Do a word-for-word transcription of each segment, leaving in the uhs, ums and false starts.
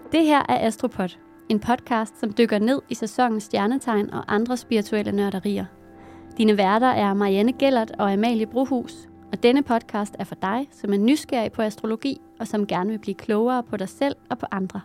Det her er Astropod, en podcast, som dykker ned i sæsonens stjernetegn og andre spirituelle nørderier. Dine værter er Marianne Gellert og Amalie Brohus, og denne podcast er for dig, som er nysgerrig på astrologi og som gerne vil blive klogere på dig selv og på andre.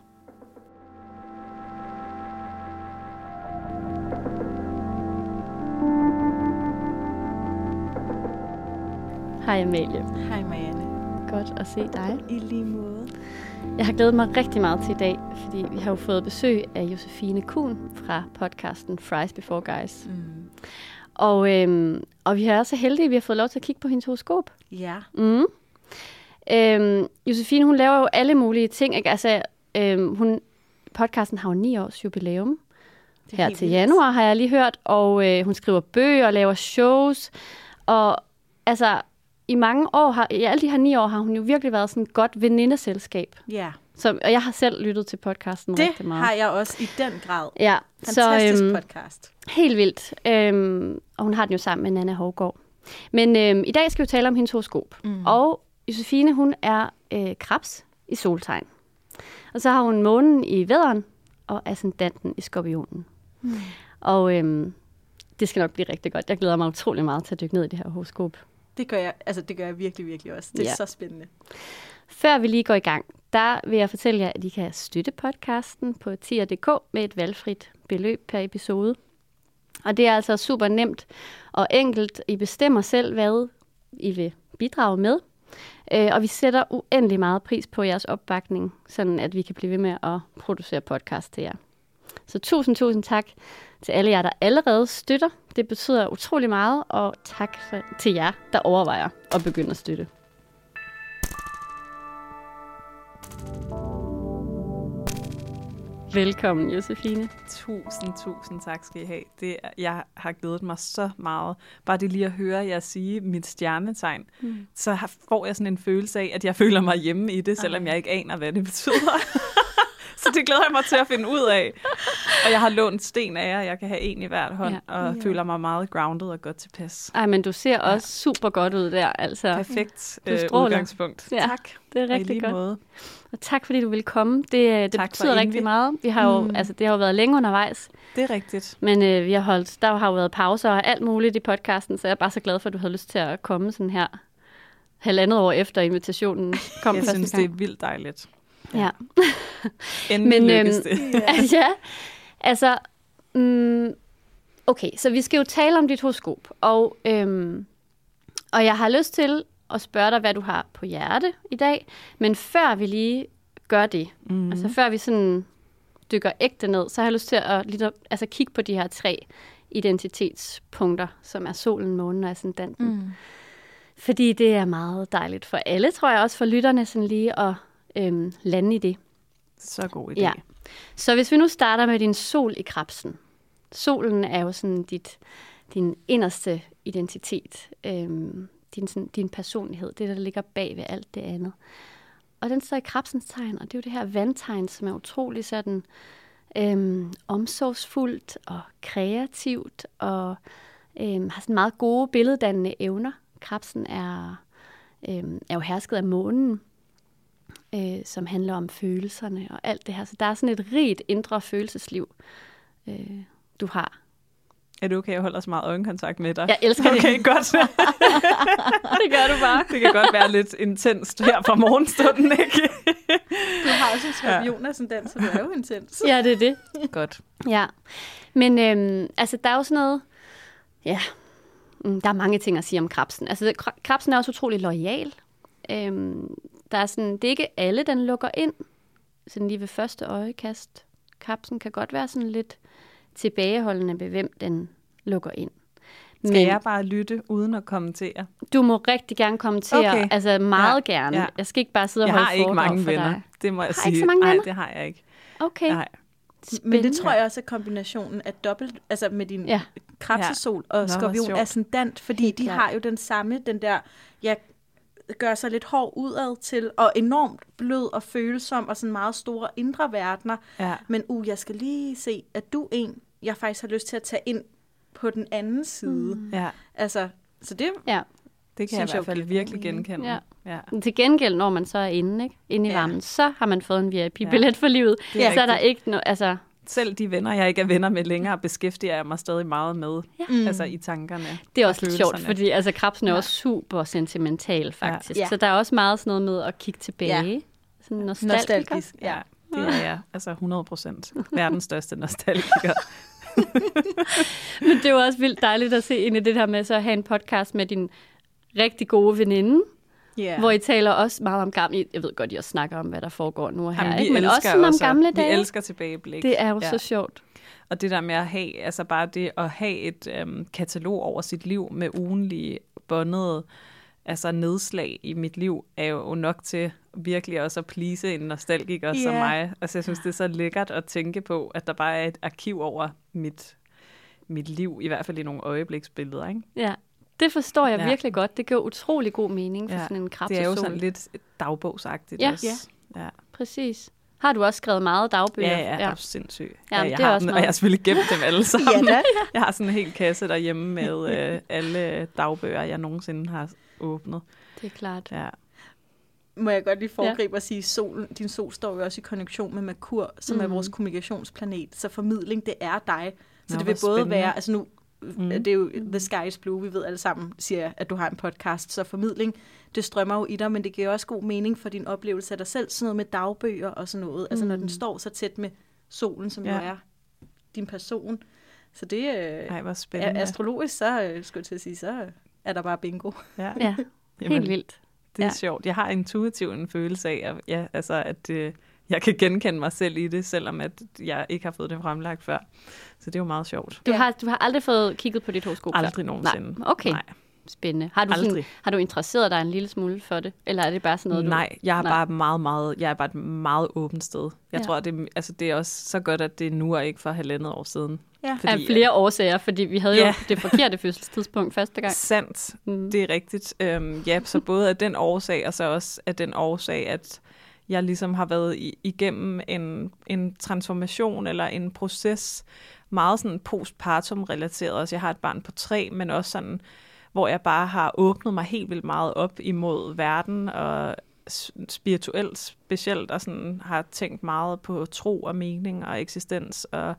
Hej Amalie. Hej Marianne. Godt at se dig. I lige måde. Jeg har glædet mig rigtig meget til i dag, fordi vi har jo fået besøg af Josefine Kuhn fra podcasten Fries Before Guys. Mm. Og, øhm, og vi er så heldige, at vi har fået lov til at kigge på hendes horoskop. Ja. Mm. Øhm, Josefine, hun laver jo alle mulige ting. Ikke? Altså, øhm, hun, podcasten har jo ni års jubilæum. Her til januar har jeg lige hørt. Og øh, hun skriver bøger og laver shows. Og altså... I mange år, har, i alle de her ni år, har hun jo virkelig været sådan et godt venindeselskab. Ja. Som, og jeg har selv lyttet til podcasten det rigtig meget. Det har jeg også i den grad. Ja. Fantastisk så, øhm, podcast. Helt vildt. Øhm, og hun har den jo sammen med Nanna Hovgaard. Men øhm, i dag skal vi tale om hendes horoskop. Mm. Og Josefine, hun er øh, krebs i soltegn. Og så har hun månen i vædderen og ascendanten i skorpionen. Mm. Og øhm, det skal nok blive rigtig godt. Jeg glæder mig utrolig meget til at dykke ned i det her horoskop. Det gør jeg, altså det gør jeg virkelig, virkelig også. Det er ja. så spændende. Før vi lige går i gang, der vil jeg fortælle jer, at I kan støtte podcasten på tier punktum d k med et valgfrit beløb per episode. Og det er altså super nemt og enkelt. I bestemmer selv, hvad I vil bidrage med. Og vi sætter uendelig meget pris på jeres opbakning, sådan at vi kan blive ved med at producere podcast til jer. Så tusind, tusind tak til alle jer, der allerede støtter. Det betyder utrolig meget, og tak for, til jer, der overvejer at begynde at støtte. Velkommen, Josefine. Tusind, tusind tak skal I have. Det er, jeg har glædet mig så meget. Bare det lige at høre jer sige mit stjernetegn, mm. så får jeg sådan en følelse af, at jeg føler mig hjemme i det, selvom jeg ikke aner, hvad det betyder. Så det glæder jeg mig til at finde ud af. Og jeg har lånt sten af jer, jeg kan have en i hvert hånd, ja. og ja. føler mig meget grounded og godt tilpas. Ej, men du ser også ja. super godt ud der. Altså. Perfekt øh, udgangspunkt. Ja, tak. Det er rigtig godt. Måde. Og tak fordi du vil komme. Det, det betyder rigtig meget. Vi har jo, mm. altså, det har jo været længe undervejs. Det er rigtigt. Men øh, vi har holdt, der har jo været pauser og alt muligt i podcasten, så jeg er bare så glad for, at du havde lyst til at komme sådan her halvandet år efter invitationen kom. Jeg synes, gang. det er vildt dejligt. Ja. Endelig Men, lykkes det. Øhm, ja, altså, mm, okay, så vi skal jo tale om dit horoskop, og, øhm, og jeg har lyst til at spørge dig, hvad du har på hjerte i dag, men før vi lige gør det, mm. altså før vi sådan dykker ægte ned, så har jeg lyst til at lige, altså, kigge på de her tre identitetspunkter, som er solen, månen og ascendanten. Mm. Fordi det er meget dejligt for alle, tror jeg, også for lytterne sådan lige at Øhm, lande i det. Så god idé. Ja. Så hvis vi nu starter med din sol i krebsen. Solen er jo sådan dit, din inderste identitet. Øhm, din, sådan, din personlighed. Det, der ligger bag ved alt det andet. Og den står i krebsens tegn, og det er jo det her vandtegn, som er utrolig sådan øhm, omsorgsfuldt og kreativt, og øhm, har sådan meget gode billeddannende evner. Krebsen er, øhm, er jo hersket af månen, Øh, som handler om følelserne og alt det her. Så der er sådan et rigt indre følelsesliv, øh, du har. Er det okay, jeg holder så meget øjenkontakt med dig? Jeg elsker det. Okay, godt. Det gør du bare. Det kan godt være lidt intenst her fra morgenstunden, ikke? Du har også en skorpion sådan den, så du er jo intens. Ja, det er det. Godt. Ja, men øhm, altså, der er jo sådan noget... Ja, der er mange ting at sige om krebsen. Altså, krebsen er også utrolig loyal. Øhm, Der er sådan, det er ikke alle, den lukker ind, sådan lige ved første øjekast. Krebsen kan godt være sådan lidt tilbageholdende ved, hvem den lukker ind. Men skal jeg bare lytte uden at kommentere? Du må rigtig gerne kommentere, okay. altså meget ja. gerne. Ja. Jeg skal ikke bare sidde og holde foredrag for dig. Jeg har ikke mange venner, det må jeg har sige. Ikke så mange venner? Nej, det har jeg ikke. Okay. Nej. Men det tror jeg også er kombinationen af dobbelt, altså med din ja. krebsesol og Nå, skorpion ascendant, fordi de har jo den samme, den der, ja, gør sig lidt hård udad til, og enormt blød og følsom, og sådan meget store indre verdener. Ja. Men uh, jeg skal lige se, at du en, jeg faktisk har lyst til at tage ind på den anden side. Mm. Ja. Altså, så det ja. Det kan jeg i hvert fald virkelig genkende. Ja. Ja. Til gengæld, når man så er inde, ikke? inde i ja. varmen, så har man fået en V I P-billet ja. for livet. Er så rigtigt. Er der ikke noget... Altså... Selv de venner, jeg ikke er venner med længere, beskæftiger jeg mig stadig meget med, ja. mm. altså i tankerne. Det er også lidt sjovt, fordi altså, krabsen er ja. også super sentimental, faktisk. Ja. Så der er også meget sådan noget med at kigge tilbage. Ja. Sådan nostalgisk. nostalgisk. Ja, det er jeg. Altså hundrede procent. Verdens største nostalgiker. Men det er jo også vildt dejligt at se ind i det her med så at have en podcast med din rigtig gode veninde. Yeah. Hvor I taler også meget om gamle... Jeg ved godt, I også snakker om, hvad der foregår nu her. Jamen, ikke? Men også sådan også, om gamle dage. Vi elsker tilbageblik. Det er jo ja. så sjovt. Og det der med at have, altså bare det at have et øhm, katalog over sit liv med ugenlige bondede altså nedslag i mit liv, er jo nok til virkelig også at please en nostalgiker yeah. som mig. Altså jeg synes, det er så lækkert at tænke på, at der bare er et arkiv over mit, mit liv, i hvert fald i nogle øjebliksbilleder, ikke? Ja. Det forstår jeg ja. virkelig godt. Det giver utrolig god mening for ja. sådan en krabsesol. Det er jo sådan lidt dagbogsagtigt ja. også. Ja. ja, præcis. Har du også skrevet meget dagbøger? Ja, ja, ja. Det er sindssygt. Ja, ja, jeg det er har også dem, noget. Og jeg har selvfølgelig gemt dem alle sammen. ja, jeg har sådan en hel kasse derhjemme med øh, alle dagbøger, jeg nogensinde har åbnet. Det er klart. Ja. Må jeg godt lige foregribe ja. og sige, at solen, din sol står jo også i konjunktion med Merkur, som mm. er vores kommunikationsplanet. Så formidling, det er dig. Så Nå, det vil både spændende. være... Altså nu, Mm. det er jo The Sky is Blue, vi ved alle sammen, siger, at du har en podcast, så formidling, det strømmer jo i dig, men det giver også god mening for din oplevelse af dig selv, sådan noget med dagbøger og sådan noget, mm. altså når den står så tæt med solen, som ja. jo er din person. Så det Ej, hvor spændende. er astrologisk, så øh, skulle jeg til at sige, så er der bare bingo. Ja, ja. Helt vildt. Det er ja. sjovt. Jeg har intuitivt en følelse af, at, ja, altså, at øh, jeg kan genkende mig selv i det, selvom at jeg ikke har fået det fremlagt før. Så det er jo meget sjovt. Du har, du har aldrig fået kigget på dit horoskop? Aldrig nogensinde. Nej. Okay, Nej. Spændende. Har du, sådan, har du interesseret dig en lille smule for det? Eller er det bare sådan noget, du... Nej, jeg er Nej. bare meget, meget, jeg er bare et meget åbent sted. Jeg ja. tror, det, altså, det er også så godt, at det er nu og ikke for halvandet år siden. Ja. Fordi, af flere årsager, fordi vi havde ja. jo det forkerte fødselstidspunkt første gang. Sandt, mm. det er rigtigt. Øhm, ja, så både af den årsag, og så også af den årsag, at jeg ligesom har været i, igennem en, en transformation eller en proces, meget sådan postpartum-relateret. Altså jeg har et barn på tre, men også sådan, hvor jeg bare har åbnet mig helt vildt meget op imod verden og spirituelt specielt, og sådan har tænkt meget på tro og mening og eksistens og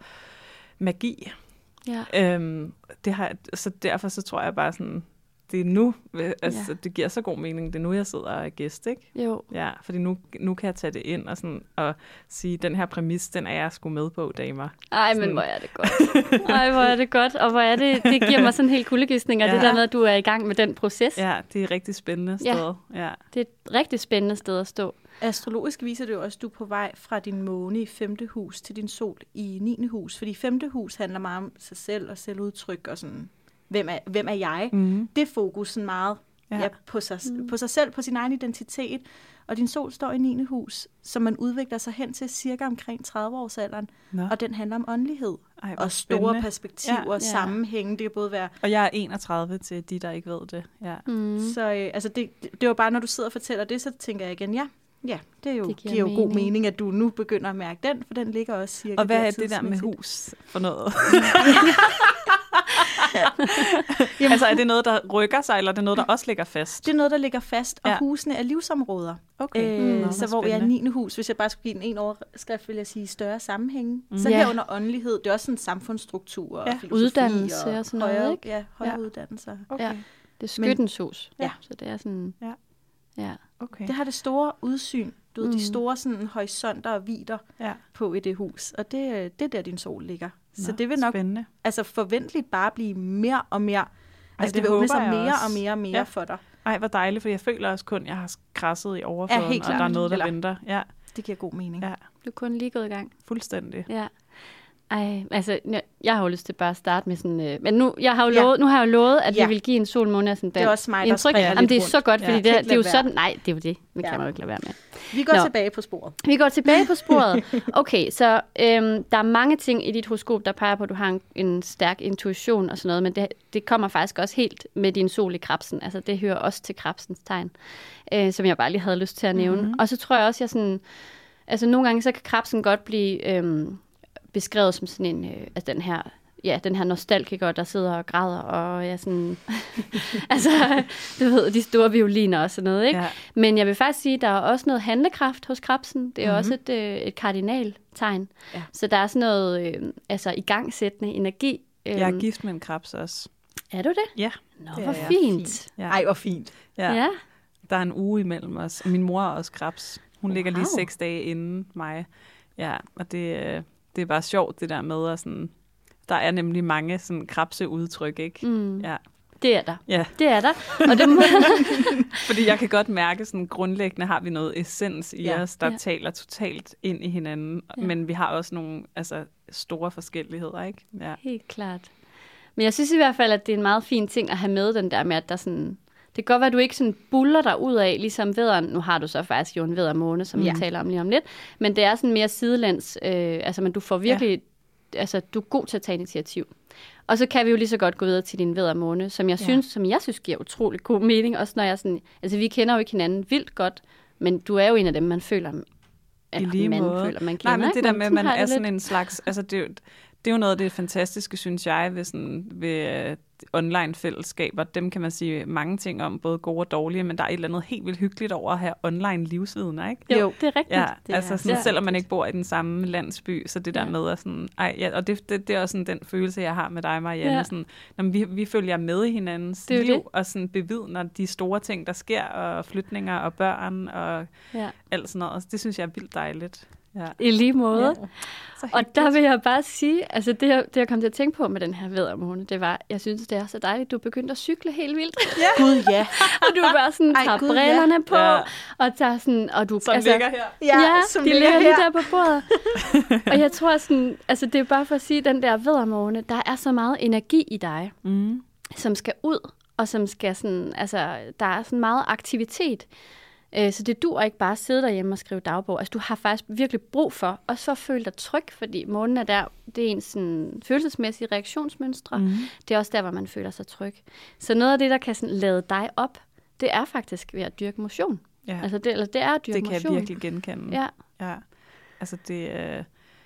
magi. Ja. Øhm, det har, så derfor så tror jeg bare sådan, det er nu, altså ja. det giver så god mening, det er nu, jeg sidder og er gæst, ikke? Jo. Ja, fordi nu, nu kan jeg tage det ind og, sådan, og sige, den her præmis, den er jeg sgu med på, damer. Ej, men sådan. Hvor er det godt. Ej, hvor er det godt, og hvor er det, det giver mig sådan en helt kuldegysning, og ja. det der med, at du er i gang med den proces. Ja, det er et rigtig spændende sted. Ja, ja. Det er et rigtig spændende sted at stå. Astrologisk viser det jo også, at du er på vej fra din måne i femte hus til din sol i niende hus, fordi femte hus handler meget om sig selv og selvudtryk og sådan... Hvem er, hvem er jeg? Mm. Det er fokusen meget ja. Ja, på, sig, mm. på sig selv, på sin egen identitet. Og din sol står i niende hus, som man udvikler sig hen til cirka omkring tredive-årsalderen. Nå. Og den handler om åndelighed. Ej, og store spændende. perspektiver og ja. sammenhænge. Det kan både være... Og jeg er enogtredive til de, der ikke ved det. Ja. Mm. Så øh, altså det, det, det var bare, når du sidder og fortæller det, så tænker jeg igen, ja, ja det, er jo, det giver, giver jo god mening, at du nu begynder at mærke den, for den ligger også cirka... Og hvad er det der med hus for noget? Jamen, altså er det noget, der rykker sig, eller er det noget, der også ligger fast? Det er noget, der ligger fast, og ja. husene er livsområder. Okay. Øh, Nå, så hvor jeg er niende hus, hvis jeg bare skulle give den en overskrift, vil jeg sige større sammenhænge. Mm. Så ja. herunder åndelighed, det er også sådan samfundsstruktur og ja. filosofi uddannelse og, og sådan højere, noget, ikke? Ja, højere ja. uddannelser. Okay. Ja. Det er skyttens hus. Ja. Så det er sådan... Ja. Ja. Okay. Det har det store udsyn. Du ved, mm. de store sådan, horisonter og vidder ja. på i det hus. Og det, det er der, din sol ligger. Nå, så det vil nok spændende. altså forventeligt bare blive mere og mere. Altså Ej, det, det vil åbne sig mere også. og mere og mere ja. for dig. Ej, hvor dejligt, for jeg føler også kun, at jeg har krasset i overfladen, ja, og der er noget, der Eller, venter. Ja. Det giver god mening. Ja. Du er kun lige gået i gang. Fuldstændig. Ja. Ej, altså, jeg har jo lyst til bare at starte med sådan... Øh, men nu, jeg har jo lovet, ja. nu har jeg jo lovet, at ja. vi vil give en sol måned sådan. Det er også mig, der springer lidt rundt. Det er så godt, fordi ja. det, det, det er jo sådan... Nej, det er jo det. Det ja. kan man jo ikke lade være med. Vi går Nå. tilbage på sporet. Vi går tilbage på sporet. Okay, så øhm, der er mange ting i dit horoskop, der peger på, at du har en, en stærk intuition og sådan noget, men det, det kommer faktisk også helt med din sol i Krebsen. Altså, det hører også til Krebsens tegn, øh, som jeg bare lige havde lyst til at nævne. Mm-hmm. Og så tror jeg også, jeg sådan... Altså, nogle gange så kan Krebsen godt blive... Øhm, beskrevet som sådan en, øh, altså den her ja, den her nostalgiker, der sidder og græder, og jeg sådan, altså, du ved, de store violiner og sådan noget, ikke? Ja. Men jeg vil faktisk sige, at der er også noget handlekraft hos krebsen. Det er mm-hmm. også et, øh, et kardinaltegn. Ja. Så der er sådan noget, øh, altså, igangsættende energi. Øh. Jeg er gift med en krebs også. Er du det? Ja. Nå, hvor fint. fint. Ja. Ej, hvor fint. Ja. ja. Der er en uge imellem os. Min mor er også krebs. Hun wow. ligger lige seks dage inden mig. Ja, og det, det er bare sjovt, det der med at sådan... Der er nemlig mange sådan krebseudtryk, ikke? Mm. Ja. Det er der. Ja. Det er der. Og det må... Fordi jeg kan godt mærke, sådan grundlæggende har vi noget essens i ja. os, der ja. taler totalt ind i hinanden. Ja. Men vi har også nogle altså, store forskelligheder, ikke? Ja. Helt klart. Men jeg synes i hvert fald, at det er en meget fin ting at have med, den der med, at der sådan... Det kan godt være, at du ikke sådan buller dig ud af, ligesom vædderen. Nu har du så faktisk jo en væddermåne, som ja. vi taler om lige om lidt. Men det er sådan mere sidelæns. Øh, altså, men du får virkelig... Ja. Altså, du er god til at tage initiativ. Og så kan vi jo lige så godt gå videre til din væddermåne, som jeg, ja. synes, som jeg synes giver utrolig god mening. Også når jeg sådan... Altså, vi kender jo ikke hinanden vildt godt, men du er jo en af dem, man føler... Eller, I lige man måde. føler, man kender. Nej, men det der med, at man er sådan lidt. En slags... Altså, det, det er jo noget af det fantastiske, synes jeg, ved, sådan, ved uh, online-fællesskaber. Dem kan man sige mange ting om, både gode og dårlige, men der er et eller andet helt vildt hyggeligt over at have online-livsvidner, ikke? Jo, det er rigtigt. Ja, det altså sådan, selvom man ikke bor i den samme landsby, så det der ja. med at sådan... Ej, ja, og det, det, det er også sådan den følelse, jeg har med dig, Marianne. Ja. Sådan, når vi, vi følger med i hinandens liv, det. Og sådan bevidner de store ting, der sker, og flytninger og børn og ja. alt sådan noget. Det synes jeg er vildt dejligt. Ja. I lige måde. Ja. Og der vil jeg bare sige, altså det jeg, det jeg kom til at tænke på med den her væddermåne, det var, jeg synes, det er så dejligt, du begyndte at cykle helt vildt. Ja. Gud, ja. Og du bare sådan tager Ej, Gud, brillerne ja. på, ja. og tager sådan, og du... Som altså, ligger her. Ja, ja som de ligger lige der på bordet. Og jeg tror sådan, altså det er bare for at sige, den der væddermåne, der er så meget energi i dig, mm. som skal ud, og som skal sådan, altså der er sådan meget aktivitet. Så det duer ikke bare at sidde derhjemme og skrive dagbog. Altså, du har faktisk virkelig brug for, og så føle dig tryg, fordi månen er der, det er en sådan følelsesmæssige reaktionsmønstre. Mm. Det er også der, hvor man føler sig tryg. Så noget af det, der kan sådan lade dig op, det er faktisk ved at dyrke motion. Ja. Altså, det, eller det er at dyrke motion. Det kan motion. Jeg virkelig genkende. Ja. Ja. Altså, det... Øh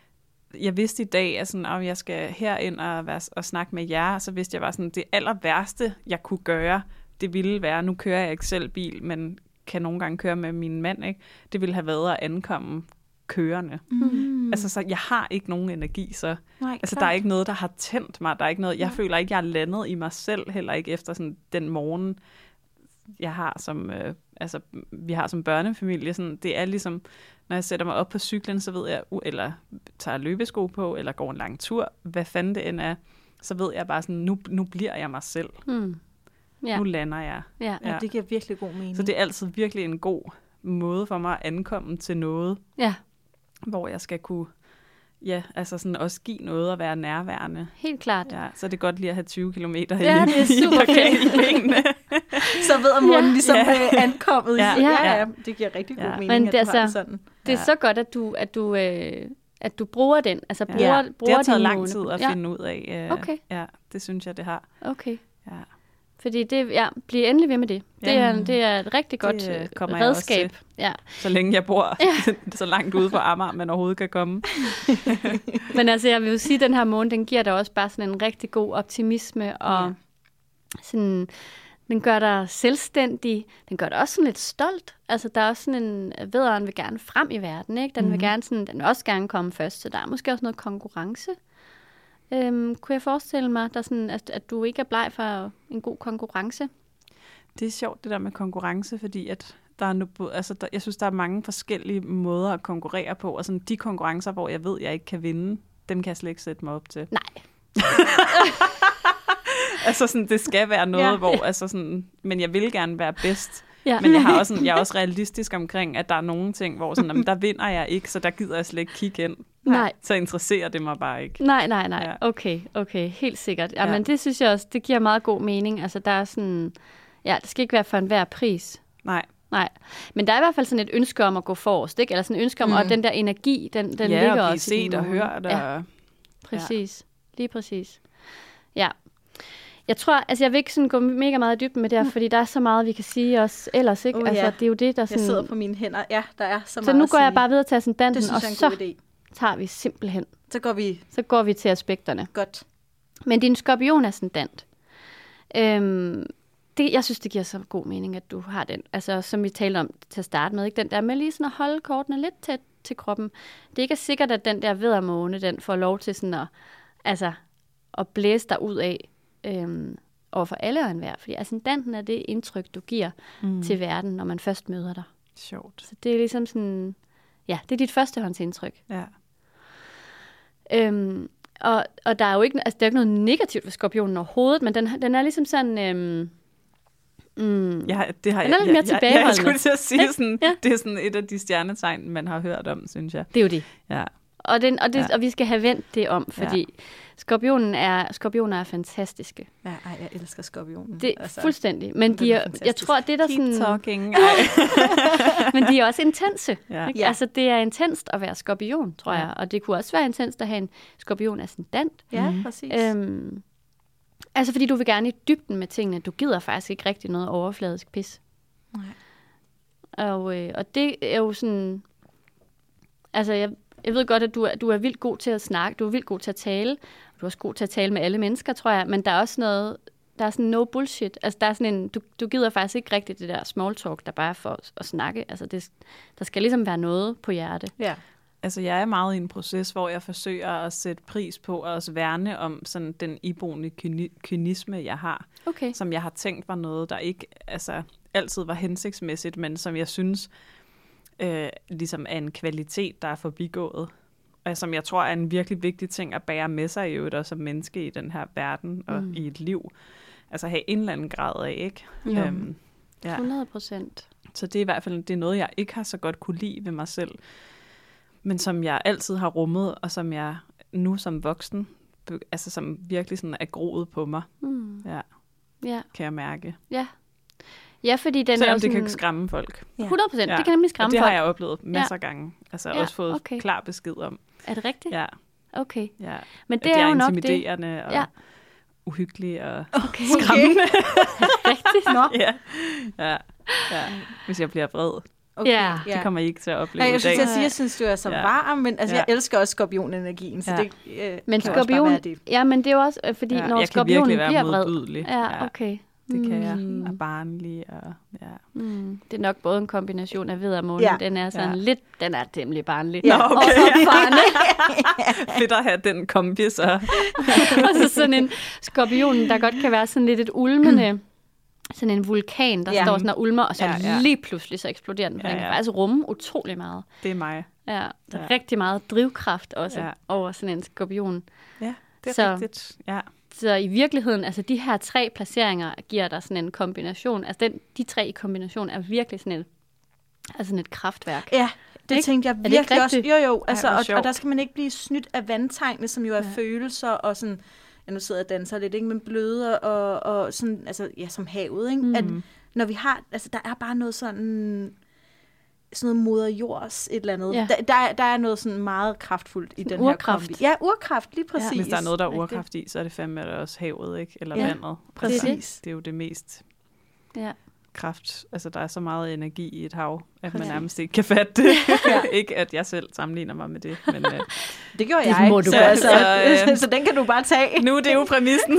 Jeg vidste i dag, at sådan, at jeg skal herind og, være, og snakke med jer, så vidste jeg bare sådan, det aller værste, jeg kunne gøre, det ville være, nu kører jeg ikke selv bil, men kan nogle gange køre med min mand, ikke? Det ville have været at ankomme kørende. Mm. Altså, så jeg har ikke nogen energi, så Nej, altså, der er ikke noget, der har tændt mig. Der er ikke noget, jeg ja. føler ikke, jeg er landet i mig selv, heller ikke efter sådan den morgen, jeg har som, øh, altså, vi har som børnefamilie. Sådan, det er ligesom, når jeg sætter mig op på cyklen, så ved jeg, uh, eller tager løbesko på, eller går en lang tur, hvad fanden det end er, så ved jeg bare sådan, nu, nu bliver jeg mig selv. Mm. Ja. Nu lander jeg. Ja. Ja, det giver virkelig god mening. Så det er altid virkelig en god måde for mig at ankomme til noget, ja. hvor jeg skal kunne, ja, altså sådan også give noget og være nærværende. Helt klart. Ja, så er det godt lige at have tyve kilometer ja, det er super i benene. Så ved at månen ligesom ja. er ankommet. Ja. Ja, ja, ja. Det giver rigtig god ja. mening, Men det, at du har altså, det sådan. Det er ja. så godt, at du, at du, øh, at du bruger den. Altså bruger, ja. bruger det har taget lang måne. tid at ja. finde ud af. Øh, okay. Ja, det synes jeg, det har. Okay. Ja. Fordi det, ja, bliv endelig ved med det. Det, ja. er, det er et rigtig godt det redskab. Ja. Så længe jeg bor ja. så langt ude på Amager, man overhovedet kan komme. Men altså, jeg vil jo sige, at den her måned, den giver dig også bare sådan en rigtig god optimisme, og ja. sådan, den gør dig selvstændig. Den gør dig også sådan lidt stolt. Altså, der er også sådan en, vædderen vil gerne frem i verden, ikke? Den, mm. vil gerne sådan, den vil også gerne komme først, så der er måske også noget konkurrence. Øhm, kunne jeg forestille mig, der sådan, at, at du ikke er bleg for en god konkurrence? Det er sjovt, det der med konkurrence, fordi at der er nu, altså der, jeg synes, der er mange forskellige måder at konkurrere på, og sådan de konkurrencer, hvor jeg ved, jeg ikke kan vinde, dem kan jeg slet ikke sætte mig op til. Nej. Altså sådan, det skal være noget, ja. hvor, altså sådan, men jeg vil gerne være bedst. Ja. Men jeg, har også sådan, jeg er også realistisk omkring, at der er nogle ting, hvor sådan, jamen, der vinder jeg ikke, så der gider jeg slet ikke kigge ind. Nej. Så interesserer det mig bare ikke. Nej, nej, nej. Ja. Okay, okay. Helt sikkert. Jamen, ja. det synes jeg også, det giver meget god mening. Altså, der er sådan, ja, det skal ikke være for enhver pris. Nej. Nej. Men der er i hvert fald sådan et ønske om at gå forrest, ikke? Eller sådan et ønske om, mm. at den der energi, den, den ja, ligger og også i set og hørt. Og... Ja, præcis. Ja. Lige præcis. Ja. Jeg tror, altså jeg vil ikke sådan gå mega meget i dybden med det her, mm. fordi der er så meget, vi kan sige også ellers, ikke? Uh, altså, ja. det er jo det, der sådan... Jeg sidder på mine hænder. Ja, der er så, så meget Så nu går jeg bare videre til ascendanten, og så tager vi simpelthen... Så går vi... Så går vi til aspekterne. Godt. Men din skorpion-ascendant, øhm, det, jeg synes, det giver så god mening, at du har den. Altså, som vi talte om til at starte med, ikke? Den der med lige sådan at holde kortene lidt tæt til kroppen. Det er ikke sikkert, at den der væddermåne, den får lov til sådan at, altså, at blæse dig ud af øhm, over for alle og enhver. Fordi ascendanten er det indtryk, du giver mm. til verden, når man først møder dig. Sjovt. Så det er ligesom sådan, ja, det er dit førstehåndsindtryk. Ja. Øhm, og, og der er jo ikke, altså, der er ikke noget negativt ved skorpionen overhovedet, men den, den er ligesom sådan... Øhm, Mm. Ja, det har den er jeg, lidt mere jeg, jeg, jeg, jeg tilbageholdende. skulle til at sige, sådan, ja. det er sådan et af de stjernetegn, man har hørt om, synes jeg. Det er jo det. Ja. Og, den, og, det, ja. og vi skal have vendt det om, fordi ja. skorpionen er, skorpioner er fantastiske. Ja, ej, jeg elsker skorpionen. Det er altså, fuldstændig. Men de er, jeg tror, at det der Keep sådan... talking. Men de er også intense. Ja. Ikke? Altså, det er intenst at være skorpion, tror ja. jeg. Og det kunne også være intenst at have en skorpion-ascendant. Ja, mm. præcis. Øhm, altså, fordi du vil gerne i dybden med tingene. Du gider faktisk ikke rigtig noget overfladisk pis. Nej. Og, øh, og det er jo sådan... Altså, jeg, jeg ved godt, at du er, du er vildt god til at snakke. Du er vildt god til at tale. Du er også god til at tale med alle mennesker, tror jeg. Men der er også noget... Der er sådan no bullshit. Altså, der er sådan en... Du, du gider faktisk ikke rigtig det der small talk, der bare er for at, at snakke. Altså, det, der skal ligesom være noget på hjerte. Ja. Altså, jeg er meget i en proces, hvor jeg forsøger at sætte pris på og også værne om sådan den iboende kynisme, jeg har. Okay. Som jeg har tænkt var noget, der ikke altså, altid var hensigtsmæssigt, men som jeg synes øh, ligesom er en kvalitet, der er forbigået. Og som jeg tror er en virkelig vigtig ting at bære med sig i øvrigt også som menneske i den her verden og mm. i et liv. Altså have en eller anden grad af, ikke? Jo. Øhm, ja. hundrede procent. Så det er i hvert fald det er noget, jeg ikke har så godt kunne lide ved mig selv. Men som jeg altid har rummet, og som jeg nu som voksen, altså som virkelig sådan er groet på mig. Mm. Ja. ja, kan jeg mærke. Ja, ja fordi den Selvom er det sådan... kan skræmme folk. hundrede procent, ja. Det kan nemlig skræmme folk. Og det folk. har jeg oplevet masser af ja. gange. Altså ja, også fået okay. klar besked om. Er det rigtigt? Ja. Okay. Ja. Men det at er, er jo jo nok det. intimiderende og ja. uhyggelige og okay. skræmmende. Okay. Rigtigt nok. ja. Ja. ja. Hvis jeg bliver vred. Okay, ja. Det kommer I ikke til at opleve ja, jeg i dag. Synes, jeg, siger, jeg synes, du er så ja. varm, men altså, ja. jeg elsker også skorpionenergien, så ja. det øh, men kan skorpion, også bare være det. Ja, men det er jo også, fordi ja, når skorpionen bliver vred... modbydelig. Ja, okay. Det kan jeg. Mm. Og barnlig og ja. Mm. Det er nok både en kombination af ved og måne. Ja. Den er sådan ja. lidt, den er temmelig barnlig. Ja, okay. Og opfarende. Fedt at have den kombi, så. Og så sådan en skorpionen, der godt kan være sådan lidt et ulmende, sådan en vulkan, der ja. står sådan og ulmer, og så ja, ja. lige pludselig så eksploderer den. For ja, ja. Den kan faktisk rumme utrolig meget. Det er mig. Ja, der er ja. rigtig meget drivkraft også ja. over sådan en skorpion. Ja, det er så, rigtigt. Ja. Så i virkeligheden, altså de her tre placeringer giver der sådan en kombination. Altså den, de tre i kombination er virkelig sådan et, altså sådan et kraftværk. Ja, det ikke? tænkte jeg virkelig også. Jo, jo, altså, Ej, og, og der skal man ikke blive snydt af vandtegnene, som jo er ja. følelser og sådan, ja, nu sidder jeg og danser lidt, ikke, men bløde og, og sådan, altså, ja, som havet, ikke? Mm. At når vi har, altså der er bare noget sådan... sådan noget moder jords et eller andet. Ja. Der, der, der er noget sådan meget kraftfuldt i den urkraft. her kombi. Ja, urkraft, lige præcis. Ja. Hvis der er noget, der er urkraft i, så er det fandme også havet, ikke? Eller ja. vandet. Præcis. Altså, det er jo det mest ja. kraft. Altså, der er så meget energi i et hav, at man nærmest ikke kan fatte det. ja. Ikke, at jeg selv sammenligner mig med det. Men, uh, det gjorde jeg. Det må du så, altså, så, uh, så den kan du bare tage. Nu er det jo præmissen.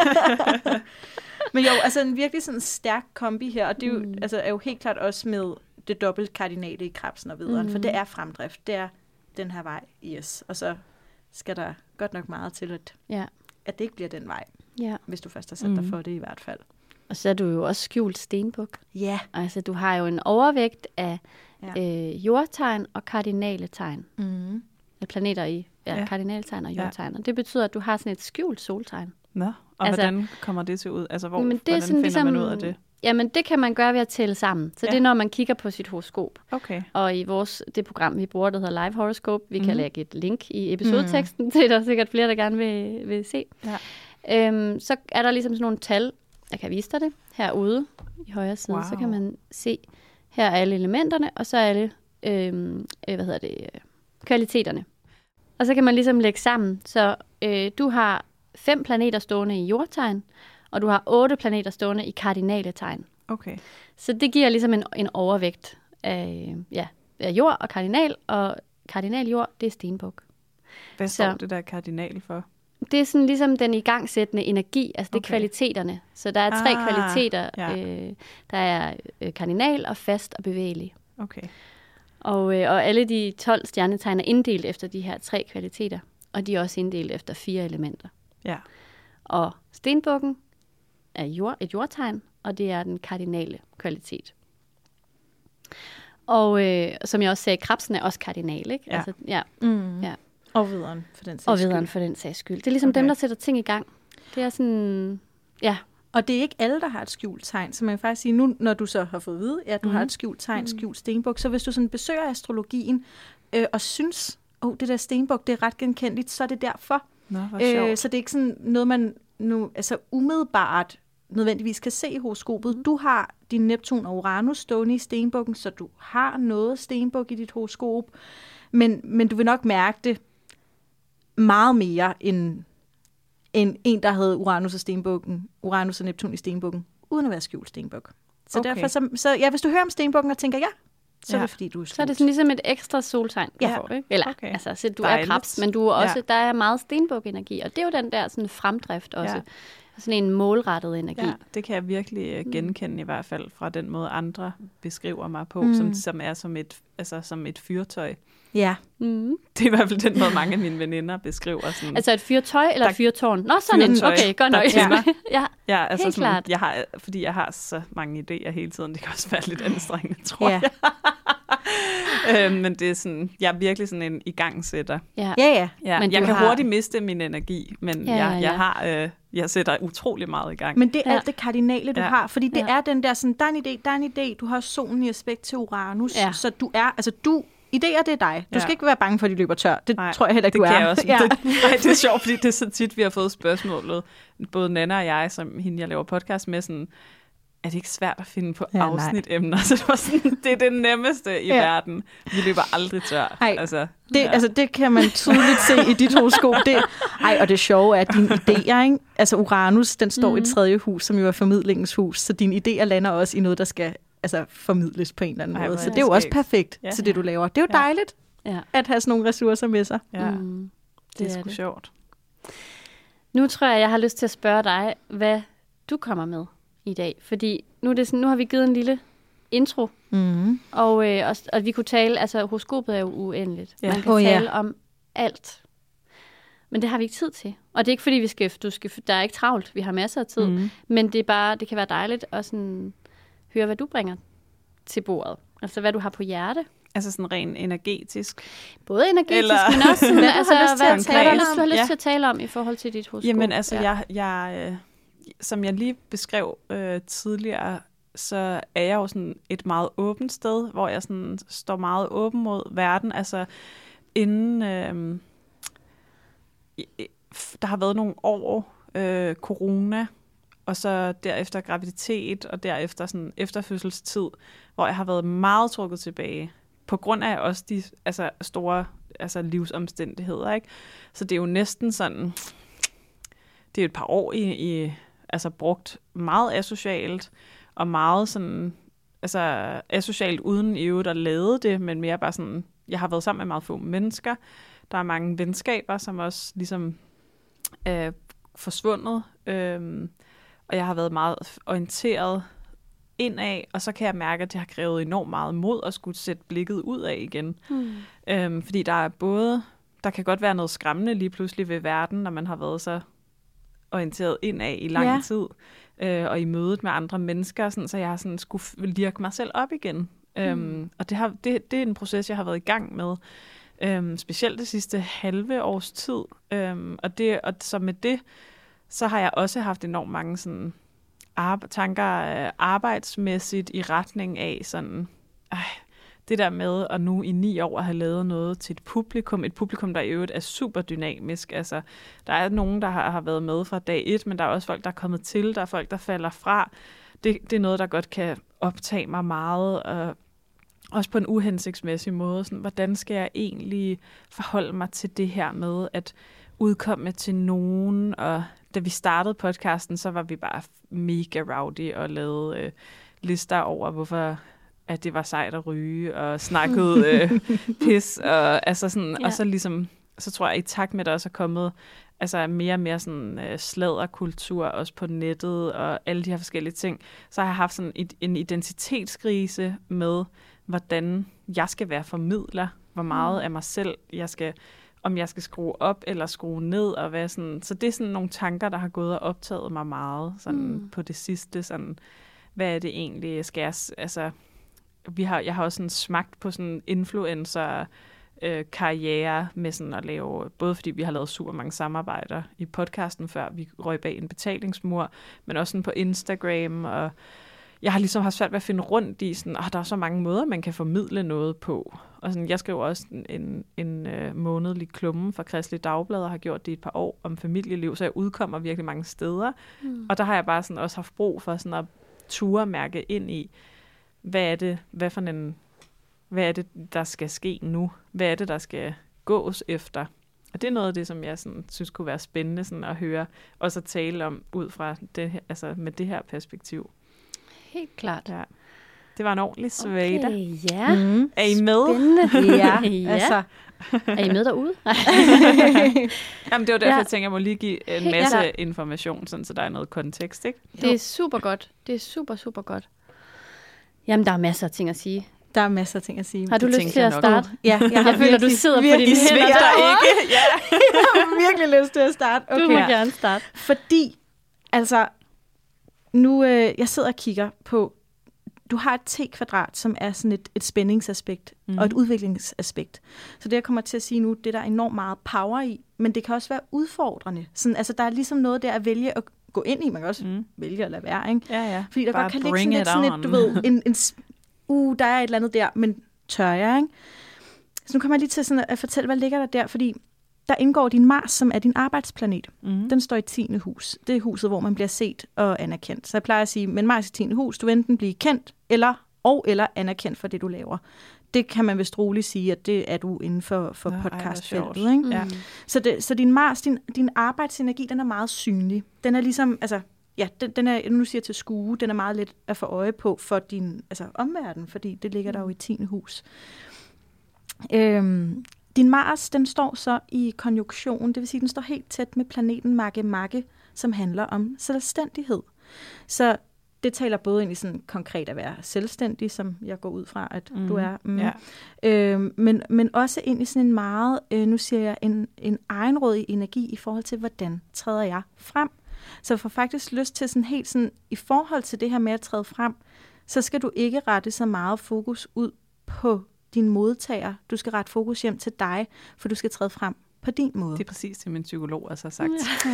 Men jo, altså en virkelig sådan stærk kombi her, og det er jo, mm. altså, er jo helt klart også med det dobbelt kardinale i krebsen og vederen, mm. for det er fremdrift, det er den her vej, yes. Og så skal der godt nok meget til, at, ja. at det ikke bliver den vej, ja. hvis du først har sat mm. dig for det i hvert fald. Og så er du jo også skjult stenbuk. Ja. Altså du har jo en overvægt af ja. øh, jordtegn og kardinale tegn. Mm. Planeter i ja, ja. kardinaltegn og jordtegn. Og det betyder, at du har sådan et skjult soltegn. Nå, og altså, hvordan kommer det til ud? Altså, hvor, men det hvordan er sådan, finder ligesom, man ud af det? Jamen, det kan man gøre ved at tælle sammen. Så ja. det er, når man kigger på sit horoskop. Okay. Og i vores, det program, vi bruger, der hedder Live Horoscope, vi mm. kan lægge et link i episodeteksten, mm. det er der sikkert flere, der gerne vil, vil se. Ja. Øhm, så er der ligesom sådan nogle tal, jeg kan vise dig det, herude i højre side. Wow. Så kan man se, her er alle elementerne, og så er alle, øhm, øh, hvad hedder det, øh, kvaliteterne. Og så kan man ligesom lægge sammen. Så øh, du har fem planeter stående i jordtegn, og du har otte planeter stående i kardinale tegn. Okay. Så det giver ligesom en, en overvægt af, ja, af jord og kardinal, og kardinal jord, det er stenbuk. Hvad står så, det der kardinal for? det er sådan ligesom den igangsættende energi, altså det er okay. kvaliteterne. Så der er tre ah, kvaliteter. Ja. Øh, der er øh, kardinal og fast og bevægelig. Okay. Og, øh, og alle de tolv stjernetegn er inddelt efter de her tre kvaliteter, og de er også inddelt efter fire elementer. Ja. Og stenbukken er jord, et jordtegn, og det er den kardinale kvalitet. Og øh, som jeg også sagde, krebsen er også kardinal, ikke? Ja. Altså, ja. Mm. ja. Og videren for den sags Og videren for den sags skyld. Det er ligesom okay. dem, der sætter ting i gang. Det er sådan, ja. Og det er ikke alle, der har et skjult tegn. Så man kan faktisk sige, nu når du så har fået at vide, at du mm. har et skjult tegn, skjult stenbuk, så hvis du sådan besøger astrologien øh, og synes, åh, oh, det der stenbuk, det er ret genkendeligt, så er det derfor. Nå, hvor øh, så det er ikke sådan noget, man nu altså umiddelbart nødvendigvis kan se i horoskopet. Mm. Du har din Neptun og Uranus stående i stenbukken, så du har noget stenbuk i dit horoskop. Men, men du vil nok mærke det meget mere end, end en, der havde Uranus og stenbukken, Uranus og Neptun i stenbukken, uden at være skjult stenbuk. Så okay. derfor, så, så ja, hvis du hører om stenbukken og tænker ja, så ja. er det fordi, du er skjult. Så er det sådan ligesom et ekstra soltegn, du ja. får, ikke? Eller, okay. altså, så du Dejligt. er krebs, men du er også, ja. der er meget stenbuk-energi, og det er jo den der sådan fremdrift også. Ja. Sådan en målrettet energi. Ja, det kan jeg virkelig uh, genkende mm. i hvert fald fra den måde, andre beskriver mig på, mm. som, som er som et, altså, som et fyrtøj. Ja. Mm. Det er i hvert fald den måde, mange af mine veninder beskriver. Sådan, altså et fyrtøj eller et fyrtårn? Nå, sådan en. Okay, godt nok. Ja, ja, ja altså helt sådan, klart. Jeg har, fordi jeg har så mange idéer hele tiden. Det kan også være lidt anstrengende, tror ja. jeg. øhm, men det er sådan, jeg er virkelig sådan en igangsætter. Ja, ja. ja. ja men jeg kan har... hurtigt miste min energi, men ja, jeg, jeg har... Øh, Jeg sætter utrolig meget i gang. Men det er ja. alt det kardinale, du ja. har. Fordi det ja. er den der, sådan, der er en idé, der er en idé. Du har solen i aspekt til Uranus. Ja. Så du er, altså du, idéer, det er dig. Du ja. skal ikke være bange for, at de løber tør. Det Nej, tror jeg heller ikke, det du kan er. Jeg også. Ja. Det, nej, det er sjovt, fordi det er så tit, vi har fået spørgsmålet. Både Nana og jeg, som hende, jeg laver podcast med, sådan, er det ikke svært at finde på ja, afsnitemner? Så det var sådan, det er det nemmeste i ja. verden. Vi løber aldrig tør. Ej, altså, det, ja. altså, det kan man tydeligt se i dit horoskop. Det, ej, og det sjove er, at dine idéer, ikke? Altså Uranus, den står mm. i tredje hus, som jo er formidlingens hus, så dine idéer lander også i noget, der skal altså, formidles på en eller anden Ej, måde. Så det er jo også perfekt ja. til det, du laver. Det er jo dejligt ja. at have sådan nogle ressourcer med sig. Ja. Mm. Det, det er sgu det. sjovt. Nu tror jeg, jeg har lyst til at spørge dig, hvad du kommer med i dag. Fordi nu, er det sådan, nu har vi givet en lille intro, mm. og, øh, og, og vi kunne tale, altså horoskopet er jo uendeligt. Ja. Man kan oh, tale ja. om alt. Men det har vi ikke tid til. Og det er ikke fordi, vi skal, du skal, der er ikke travlt, vi har masser af tid. Mm. Men det er bare, det kan være dejligt at sådan, høre, hvad du bringer til bordet. Altså hvad du har på hjerte. Altså sådan rent energetisk? Både energetisk, Eller... men også sådan, altså, hvad taler, du har lyst ja. til at tale om i forhold til dit horoskop? Jamen altså, ja. jeg, jeg, øh, som jeg lige beskrev øh, tidligere, så er jeg jo sådan et meget åbent sted, hvor jeg sådan står meget åben mod verden. Altså inden øh, der har været nogle år øh, corona, og så derefter graviditet, og derefter sådan efterfødselstid, hvor jeg har været meget trukket tilbage, på grund af også de altså, store altså, livsomstændigheder, ikke? Så det er jo næsten sådan, det er et par år i, i altså brugt meget asocialt, og meget sådan, altså asocialt uden i øvrigt at lade det, men mere bare sådan, jeg har været sammen med meget få mennesker, der er mange venskaber, som også ligesom er forsvundet, øhm, og jeg har været meget orienteret indad, og så kan jeg mærke, at det har krævet enormt meget mod at skulle sætte blikket ud af igen. Mm. Øhm, fordi der er både, der kan godt være noget skræmmende lige pludselig ved verden, når man har været så orienteret indad i lang ja. tid, øh, og i mødet med andre mennesker, sådan, så jeg har sådan skulle lirke mig selv op igen. Mm. Øhm, og det, har, det, det er en proces, jeg har været i gang med, øhm, specielt det sidste halve års tid. Øhm, og, det, og så med det, så har jeg også haft enormt mange sådan Ar- tanker øh, arbejdsmæssigt i retning af sådan, øh, det der med at nu i ni år have lavet noget til et publikum, et publikum, der i øvrigt er super dynamisk. Altså, der er nogen, der har, har været med fra dag et, men der er også folk, der er kommet til, der er folk, der falder fra. Det, det er noget, der godt kan optage mig meget, og også på en uhensigtsmæssig måde. Sådan, hvordan skal jeg egentlig forholde mig til det her med at udkomme til nogen, og da vi startede podcasten, så var vi bare mega rowdy og lavede øh, lister over, hvorfor at det var sejt at ryge, og snakkede øh, pis, og, altså sådan, ja. og så ligesom, så tror jeg, i takt med, at der også er kommet altså mere og mere sådan øh, sladderkultur, også på nettet og alle de her forskellige ting, så har jeg haft sådan et, en identitetskrise med, hvordan jeg skal være formidler, hvor meget mm. af mig selv jeg skal, om jeg skal skrue op eller skrue ned, og hvad sådan. Så det er sådan nogle tanker, der har gået og optaget mig meget sådan mm. på det sidste. Sådan, hvad er det egentlig, skal jeg, altså, vi har, jeg har også sådan smagt på sådan influencer øh, karriere med sådan at lave, både fordi vi har lavet super mange samarbejder i podcasten, før vi røg bag en betalingsmur, men også sådan på Instagram, og jeg har ligesom haft svært ved at finde rundt i sådan, oh, der er så mange måder, man kan formidle noget på. Og sådan, jeg skriver også en, en, en øh, månedlig klumme fra Kristeligt Dagblad, og har gjort det i et par år om familieliv, så jeg udkommer virkelig mange steder. Mm. Og der har jeg bare sådan også haft brug for sådan at ture mærke ind i, hvad er det, hvad for en, hvad er det, der skal ske nu? Hvad er det, der skal gås efter? Og det er noget af det, som jeg sådan, synes kunne være spændende sådan at høre, og så tale om ud fra det, altså med det her perspektiv. Helt klart. Ja. Det var en ordentlig svada. Okay, ja. Mm. Er I med? Spændende. Ja. ja. Altså. Er I med derude? Jamen, det var derfor, ja. jeg tænker, jeg må lige give en masse ja. information, sådan, så der er noget kontekst, ikke? Det er super godt. Det er super, super godt. Jamen, der er masser af ting at sige. Der er masser af ting at sige. Har du det lyst til at starte? Ja, jeg, jeg føler, du sidder på dine hænder derovre. Ikke. Ja. Jeg har virkelig lyst til at starte. Okay. Du må gerne starte. Fordi, altså, nu øh, jeg sidder og kigger på, du har et T-kvadrat, som er sådan et, et spændingsaspekt mm. og et udviklingsaspekt. Så det, jeg kommer til at sige nu, det der er enormt meget power i, men det kan også være udfordrende. Sådan, altså, der er ligesom noget der at vælge at gå ind i. Man kan også mm. vælge at lade være, ikke? Ja, ja. Fordi der bare godt kan ligge sådan lidt sådan et, du ved, en, en, uh, der er et eller andet der, men tør jeg, ikke? Så nu kommer jeg lige til sådan at fortælle, hvad ligger der der, fordi der indgår din Mars, som er din arbejdsplanet. Mm. Den står i tiende hus. Det er huset, hvor man bliver set og anerkendt. Så jeg plejer at sige, men Mars i tiende hus, du enten bliver kendt eller, og eller anerkendt for det, du laver. Det kan man vist roligt sige, at det er du inden for, for podcastfeltet. Ikke? Mm. Ja. Så, det, så din Mars, din, din arbejdsenergi, den er meget synlig. Den er ligesom, altså, ja, den, den er, nu siger jeg til skue, den er meget let at få øje på for din altså, omverden, fordi det ligger der jo i tiende hus. Øhm, Din Mars, den står så i konjunktion, det vil sige, den står helt tæt med planeten Magge-Magge, som handler om selvstændighed. Så det taler både ind i sådan konkret at være selvstændig, som jeg går ud fra, at mm. du er. Mm. Ja. Øh, men, men også ind i sådan en meget, øh, nu siger jeg, en, en egenrådig energi i forhold til, hvordan træder jeg frem. Så jeg får faktisk lyst til sådan helt sådan, i forhold til det her med at træde frem, så skal du ikke rette så meget fokus ud på din modtager. Du skal rette fokus hjem til dig, for du skal træde frem på din måde. Det er præcis det, min psykolog også har sagt. Ja,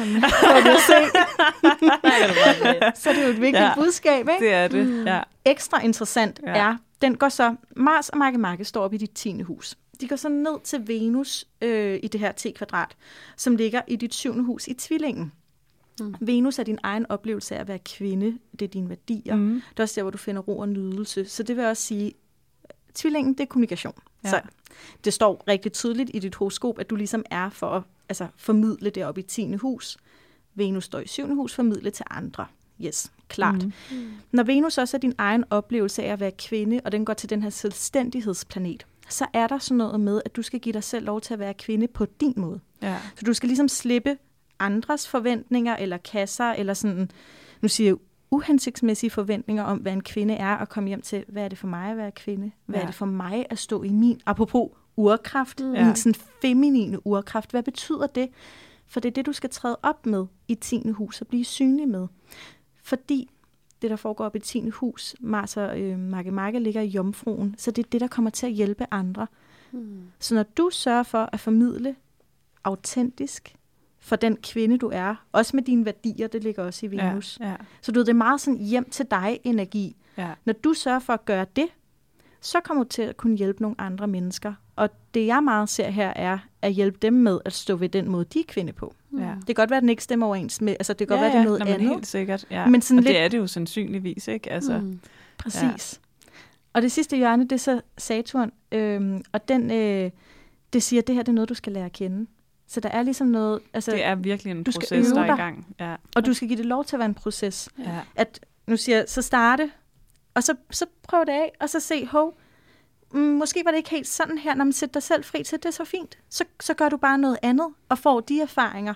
så det er jo et vigtigt ja, budskab, ikke? Det er det, ja. Ekstra interessant ja. er, den går så, Mars og Magge-Magge står op i dit tiende hus. De går så ned til Venus øh, i det her T-kvadrat, som ligger i dit syvende hus i Tvillingen. Mm. Venus er din egen oplevelse af at være kvinde. Det er dine værdier. Mm. Det er også der, hvor du finder ro og nydelse. Så det vil også sige, Tvillingen, det er kommunikation. Ja. Så det står rigtig tydeligt i dit horoskop, at du ligesom er for at altså, formidle det op i tiende hus. Venus står i syvende hus, formidle til andre. Yes, klart. Mm. Mm. Når Venus også er din egen oplevelse af at være kvinde, og den går til den her selvstændighedsplanet, så er der sådan noget med, at du skal give dig selv lov til at være kvinde på din måde. Ja. Så du skal ligesom slippe andres forventninger, eller kasser, eller sådan, nu siger jeg, uhensigtsmæssige forventninger om, hvad en kvinde er, og komme hjem til, hvad er det for mig at være kvinde? Hvad ja. er det for mig at stå i min, apropos urkraft, ja. min sådan feminine urkraft? Hvad betyder det? For det er det, du skal træde op med i tiende hus, og blive synlig med. Fordi det, der foregår op i tiende hus, Mars og øh, Magge-Magge ligger i Jomfruen, så det er det, der kommer til at hjælpe andre. Hmm. Så når du sørger for at formidle autentisk, for den kvinde, du er. Også med dine værdier, det ligger også i Venus. Ja, ja. Så du ved, det er meget sådan hjem til dig energi. Ja. Når du sørger for at gøre det, så kommer du til at kunne hjælpe nogle andre mennesker. Og det, jeg meget ser her, er at hjælpe dem med at stå ved den måde, de er kvinde på. Ja. Det kan godt være, at den ikke stemmer overens med, altså det kan ja, godt være, det er noget ja, andet. Helt sikkert, ja. Men sådan og lidt... det er det jo sandsynligvis, ikke? Altså, mm. Præcis. Ja. Og det sidste hjørne, det er så Saturn. Øhm, og den, øh, det siger, at det her det er noget, du skal lære at kende. Så der er ligesom noget... Altså, det er virkelig en proces, der er i gang. Ja. Og du skal give det lov til at være en proces. Ja. At, nu siger jeg, så starte, og så, så prøv det af, og så se, hov, mm, måske var det ikke helt sådan her, når man sætter dig selv fri til, det er så fint. Så, så gør du bare noget andet, og får de erfaringer.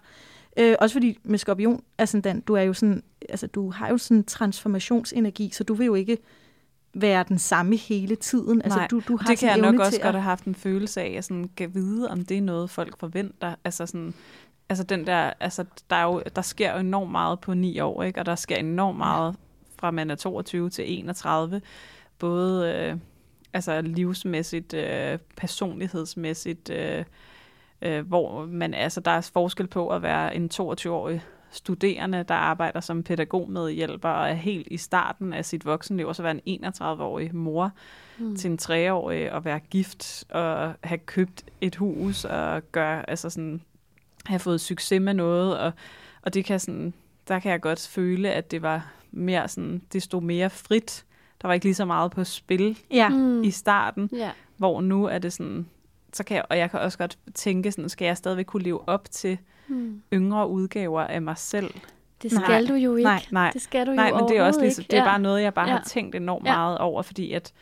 Øh, også fordi med skorpion, altså, Dan, du er jo sådan, altså, du har jo sådan transformationsenergi, så du vil jo ikke være den samme hele tiden. Altså, Nej, du, du har det kan jeg nok også at... godt have haft en følelse af, at sådan kan vide, om det er noget, folk forventer. Altså sådan, altså den der, altså der, er jo, der sker jo enormt meget på ni år, ikke? Og der sker enormt meget fra man er toogtyve til enogtredive. Både øh, altså livsmæssigt, øh, personlighedsmæssigt, øh, øh, hvor man, altså der er forskel på at være en toogtyve-årig studerende, der arbejder som pædagogmedhjælper og er helt i starten af sit voksenliv, og så være en enogtredive-årig mor mm. til en treårig og være gift og have købt et hus og gøre, altså sådan, have fået succes med noget, og, og det kan sådan, der kan jeg godt føle, at det var mere sådan, det stod mere frit. Der var ikke lige så meget på spil ja. mm. i starten, yeah. hvor nu er det sådan, så kan jeg, og jeg kan også godt tænke sådan, skal jeg stadigvæk kunne leve op til mm. yngre udgaver af mig selv? Det skal nej. du jo ikke. Nej, nej. Det skal du jo nej, men det er også ligesom, det er ja. bare noget, jeg bare ja. har tænkt enormt ja. meget over, fordi at,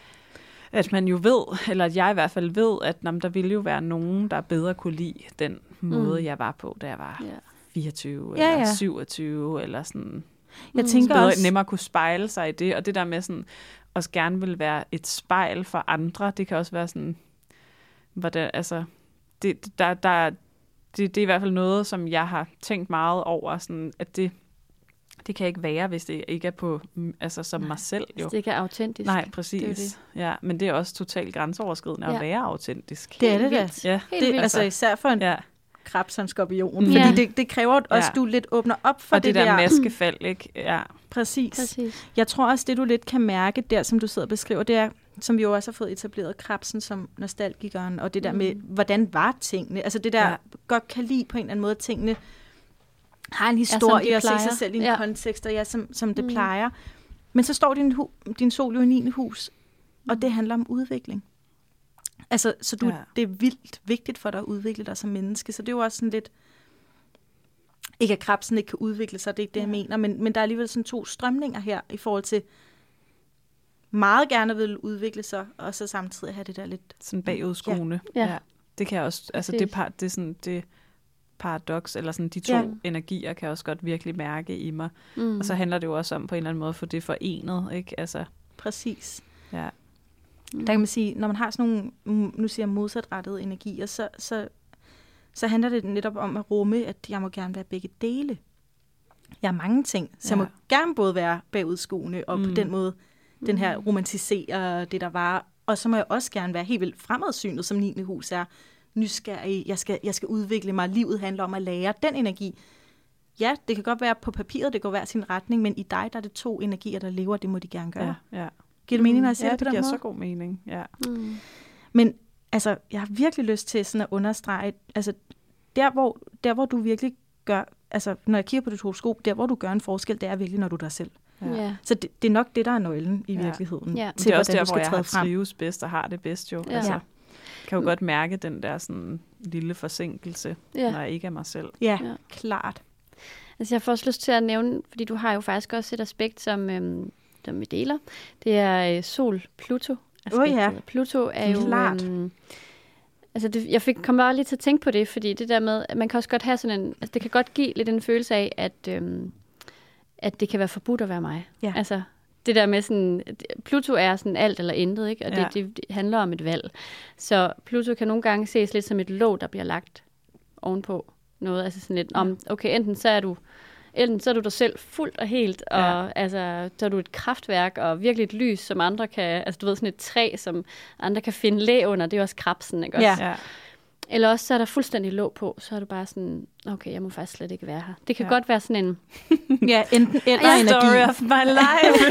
at man jo ved, eller at jeg i hvert fald ved, at jamen, der ville jo være nogen, der bedre kunne lide den måde, mm. jeg var på, da jeg var ja. fireogtyve ja, eller ja. syvogtyve, eller sådan. Jeg mm. tænker bedre, også... nemmere kunne spejle sig i det, og det der med sådan, også gerne vil være et spejl for andre, det kan også være sådan, hvordan, altså, det, der, der, det, det er i hvert fald noget, som jeg har tænkt meget over, sådan, at det, det kan ikke være, hvis det ikke er på, altså som Nej, mig selv. Jo. Hvis det ikke er autentisk. Nej, præcis. Det det. Ja, men det er også totalt grænseoverskridende ja. at være autentisk. Det er det da. Ja. Det, altså især for en ja. krebs og en skorpion, ja. fordi det, det kræver også, at ja. du lidt åbner op for og det, det der. der maskefald, ikke? Ja. Præcis. Præcis. Jeg tror også, det du lidt kan mærke der, som du sidder og beskriver, det er, som vi jo også har fået etableret krebsen som nostalgikeren, og det der mm. med, hvordan var tingene? Altså det der, ja. godt kan lide på en eller anden måde, tingene har en historie ja, og se sig selv i en ja. kontekst, og ja, som, som det mm. plejer. Men så står din, hu- din sol jo i niende hus, og det handler om udvikling. Altså, så du, ja. det er vildt vigtigt for dig at udvikle dig som menneske, så det er jo også sådan lidt, ikke at krebsen ikke kan udvikle sig, det er ikke det, jeg ja. mener, men, men der er alligevel sådan to strømninger her, i forhold til meget gerne vil udvikle sig, og så samtidig have det der lidt... Sådan bagudskuende. Ja. Ja. Ja. Det kan også, altså det, par, det er sådan, det paradoks, eller sådan de to ja. energier, kan jeg også godt virkelig mærke i mig. Mm. Og så handler det jo også om på en eller anden måde at få det forenet, ikke? Altså, præcis. Ja. Der kan man sige, når man har sådan nogle, nu siger jeg modsatrettede energier, så, så, så handler det netop om at rumme, at jeg må gerne være begge dele. Jeg har mange ting, så ja. jeg må gerne både være bagudskuende, og mm. på den måde, den her romantisere det, der var. Og så må jeg også gerne være helt vildt fremadsynet, som niende hus er. Nysgerrig, jeg skal, jeg skal udvikle mig, livet handler om at lære den energi. Ja, det kan godt være på papiret, det går hver sin retning, men i dig, der er det to energier, der lever, det må de gerne gøre. Ja, ja. Giver det mening, når jeg siger ja, det på det den giver måde? så god mening, ja. Mm. Men altså, jeg har virkelig lyst til sådan at understrege, altså der hvor, der, hvor du virkelig gør, altså når jeg kigger på dit horoskop, der hvor du gør en forskel, det er virkelig, når du er dig selv. Ja. Ja. Så det, det er nok det, der er nøglen i ja. virkeligheden. Ja. Til, det er også der, hvor jeg har trives bedst og har det bedst jo. Ja. Altså, jeg kan jo godt mærke den der sådan lille forsinkelse, ja. når jeg ikke er mig selv. Ja, ja. klart. Altså jeg får også lyst til at nævne, fordi du har jo faktisk også et aspekt, som, øhm, som vi deler. Det er øh, Sol-Pluto. Åh oh, ja. Pluto er jo... Klart. Øhm, altså det, jeg fik kom bare lige til at tænke på det, fordi det der med, at man kan også godt have sådan en... Altså det kan godt give lidt en følelse af, at, øhm, at det kan være forbudt at være mig. Ja. Altså det der med sådan... Pluto er sådan alt eller intet, ikke? Og ja. det, det, det handler om et valg. Så Pluto kan nogle gange ses lidt som et låg, der bliver lagt ovenpå noget. Altså sådan lidt om, okay, enten så er du... Enten så er du dig selv fuldt og helt, og ja. altså, så er du et kraftværk, og virkelig et lys, som andre kan, altså du ved, sådan et træ, som andre kan finde læ under, det er også krebsen, ikke også? Ja. Eller også så er der fuldstændig låg på, så er du bare sådan, okay, jeg må faktisk slet ikke være her. Det kan ja. godt være sådan en... ja, enten eller ja. energi. Story of my life.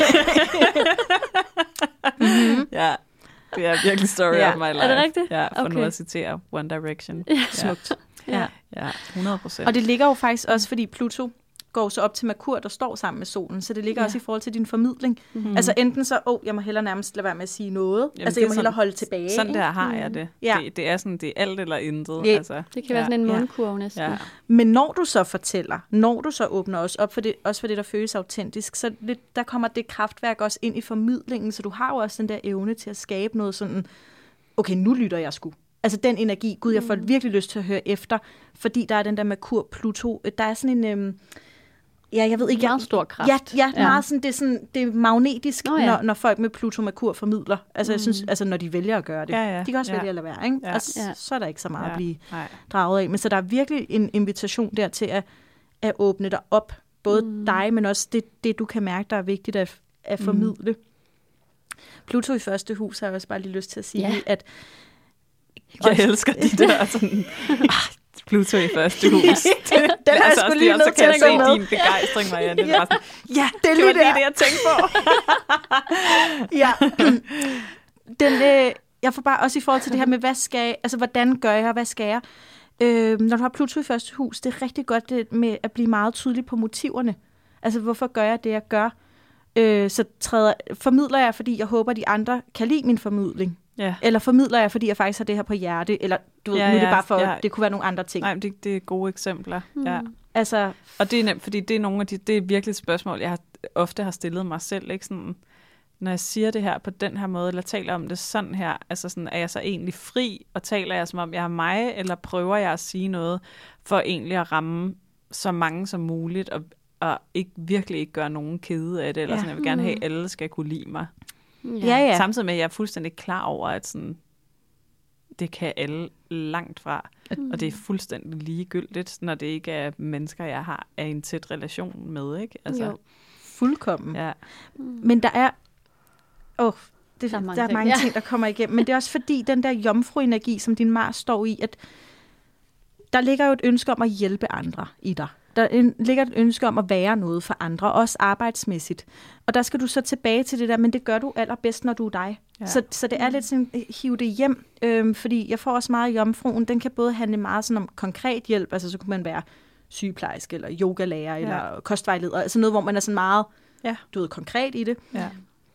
mm-hmm. Ja, det er virkelig story ja. of my life. Er det rigtigt? Ja, for okay. nu at citere One Direction. Ja. Smukt. Ja. ja, hundrede procent. Og det ligger jo faktisk også, fordi Pluto går så op til Merkur, der står sammen med solen, så det ligger ja. også i forhold til din formidling. Mm-hmm. Altså enten så, åh, oh, jeg må hellere nærmest lade være med at sige noget. Jamen, altså jeg må sådan, hellere holde tilbage. Sådan ikke? der har jeg det. Ja. det. Det er sådan, det er alt eller intet. Ja. Altså. Det kan være ja. sådan en mundkurve næsten. Ja. Men når du så fortæller, når du så åbner os op for det, også for det, der føles autentisk, så det, der kommer det kraftværk også ind i formidlingen, så du har jo også den der evne til at skabe noget sådan, okay, nu lytter jeg sgu. Altså den energi, gud, jeg får mm. virkelig lyst til at høre efter, fordi der er den der Merkur Pluto. Der er sådan en... Øhm, ja, jeg ved ikke... Meget jeg, stor kraft. Ja, ja, ja. Meget sådan, det er, sådan, det er magnetisk, oh, ja. når, når folk med Pluto Merkur formidler. Altså, mm. jeg synes, altså, når de vælger at gøre det. Ja, ja. De kan også ja. vælge at lade være, ikke? Ja. Og så, så er der ikke så meget ja. at blive Nej. draget af. Men så der er virkelig en invitation der til at, at åbne dig op. Både mm. dig, men også det, det, du kan mærke, der er vigtigt at, at formidle. Mm. Pluto i første hus har jeg også bare lige lyst til at sige, ja. at... Jeg elsker de der sådan... Pluto i første hus. Den har jeg altså, sgu lige nødt til at gå med. Din begejstring, Marianne. ja. Sådan, ja, det er lige det, det, det, jeg tænkte på. ja. Den, øh, jeg får bare også i forhold til det her med, hvad skal jeg, altså hvordan gør jeg, hvad skal jeg? Øh, når du har Pluto i første hus, det er rigtig godt det med at blive meget tydelig på motiverne. Altså, hvorfor gør jeg det, jeg gør? Øh, så træder, formidler jeg, fordi jeg håber, de andre kan lide min formidling. Ja. Eller formidler jeg, fordi jeg faktisk har det her på hjerte, eller du ved, ja, nu er det ja, bare for, ja. det kunne være nogle andre ting. Nej, men det, det er gode eksempler. Mm. Ja. Altså, og det er nemt, fordi det er nogle af de, det er virkelig et spørgsmål, jeg har, ofte har stillet mig selv, ikke? Sådan, når jeg siger det her på den her måde, eller taler om det sådan her, altså sådan, er jeg så egentlig fri, og taler jeg som om jeg er mig, eller prøver jeg at sige noget, for egentlig at ramme så mange som muligt, og, og ikke, virkelig ikke gøre nogen kede af det, eller ja. sådan, jeg vil gerne have, at alle skal kunne lide mig. Ja. Ja, ja. Samtidig med, at jeg er fuldstændig klar over, at sådan, det kan alle langt fra. Mm. Og det er fuldstændig ligegyldigt, når det ikke er mennesker, jeg har er i en tæt relation med, ikke? Altså, jo. Fuldkommen. Ja. Mm. Men der er... Åh, oh, det, der er mange, der er mange ting, ting, der kommer igennem. Men det er også fordi, den der jomfru-energi, som din Mars står i, at der ligger jo et ønske om at hjælpe andre i dig. Der en, ligger et ønske om at være noget for andre, også arbejdsmæssigt. Og der skal du så tilbage til det der, men det gør du allerbedst, når du er dig. Ja. Så, så det er lidt sådan, hive det hjem, øhm, fordi jeg får også meget jomfruen. Den kan både handle meget sådan om konkret hjælp, altså så kunne man være sygeplejerske, eller yogalærer, ja. eller kostvejleder, altså noget, hvor man er sådan meget, ja. du ved, konkret i det. Ja.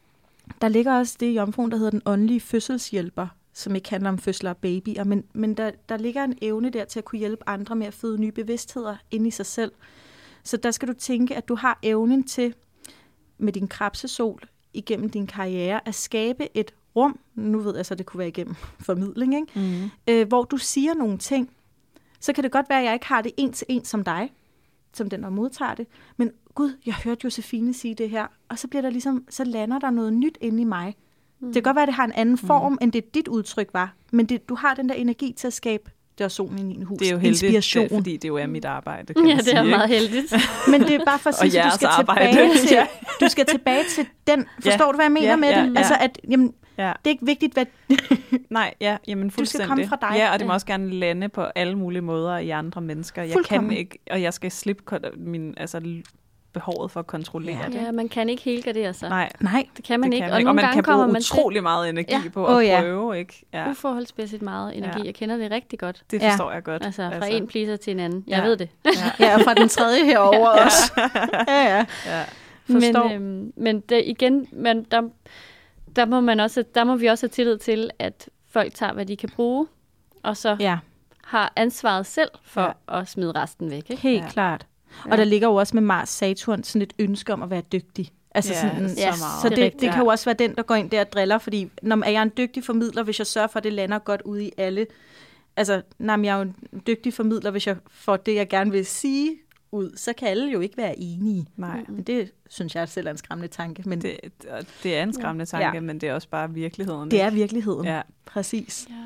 Der ligger også det i jomfruen, der hedder den åndelige fødselshjælper, som ikke handler om fødsler og babyer, men, men der, der ligger en evne der til at kunne hjælpe andre med at føde nye bevidstheder inde i sig selv. Så der skal du tænke, at du har evnen til, med din krebsesol, igennem din karriere, at skabe et rum, nu ved jeg så, det kunne være igennem formidling, ikke? Mm. Øh, hvor du siger nogle ting. Så kan det godt være, at jeg ikke har det en til en som dig, som den, der modtager det, men gud, jeg hørte Josefine sige det her, og så bliver der ligesom, så lander der noget nyt inde i mig. Mm. Det kan godt være, at det har en anden form, mm. end det dit udtryk var, men det, du har den der energi til at skabe, det er solen i din hus. Det er jo heldigt, inspiration. Det, fordi det jo er mit arbejde, kan ja, man sige, det er ikke? meget heldigt. Men det er bare for at sige, at du skal, tilbage til, du skal tilbage til den. Forstår ja. du, hvad jeg mener ja, med ja, det? Ja. Altså, at jamen, ja. det er ikke vigtigt, hvad... Nej, ja, jamen fuldstændig. Du skal komme fra dig. Ja, og det må ja. også gerne lande på alle mulige måder i andre mennesker. Jeg kan ikke, og jeg skal slippe min... Altså, behovet for at kontrollere ja. det. Ja, man kan ikke helgardere sig. Nej, Nej, det kan man det ikke. Kan og, man. nogle og man gange kan bruge man utrolig til... meget energi ja. på at oh, ja. prøve. Ikke? Ja. Uforholdsmæssigt meget energi. Ja. Jeg kender det rigtig godt. Det forstår ja. jeg godt. Altså fra altså. en pleaser til en anden. Jeg ja. ved det. Ja. ja, og fra den tredje herover ja. også. ja, ja. ja. Forstår. Men, øhm, men det, igen, man, der, der, må man også, der må vi også have tillid til, at folk tager, hvad de kan bruge, og så ja. har ansvaret selv for ja. at smide resten væk. Ikke? Helt ja. klart. Og ja. der ligger jo også med Mars Saturn sådan et ønske om at være dygtig. Altså ja, sådan, så, ja, meget. så det, det, det kan jo også være den, der går ind der og driller, fordi når er jeg en dygtig formidler, hvis jeg sørger for, at det lander godt ude i alle. Altså, når jeg er jo en dygtig formidler, hvis jeg får det, jeg gerne vil sige ud, så kan alle jo ikke være enige. Nej. Men det synes jeg selv er en skræmmende tanke. Men det, det er en skræmmende tanke, ja. men det er også bare virkeligheden. Det er virkeligheden, ja. præcis. Ja.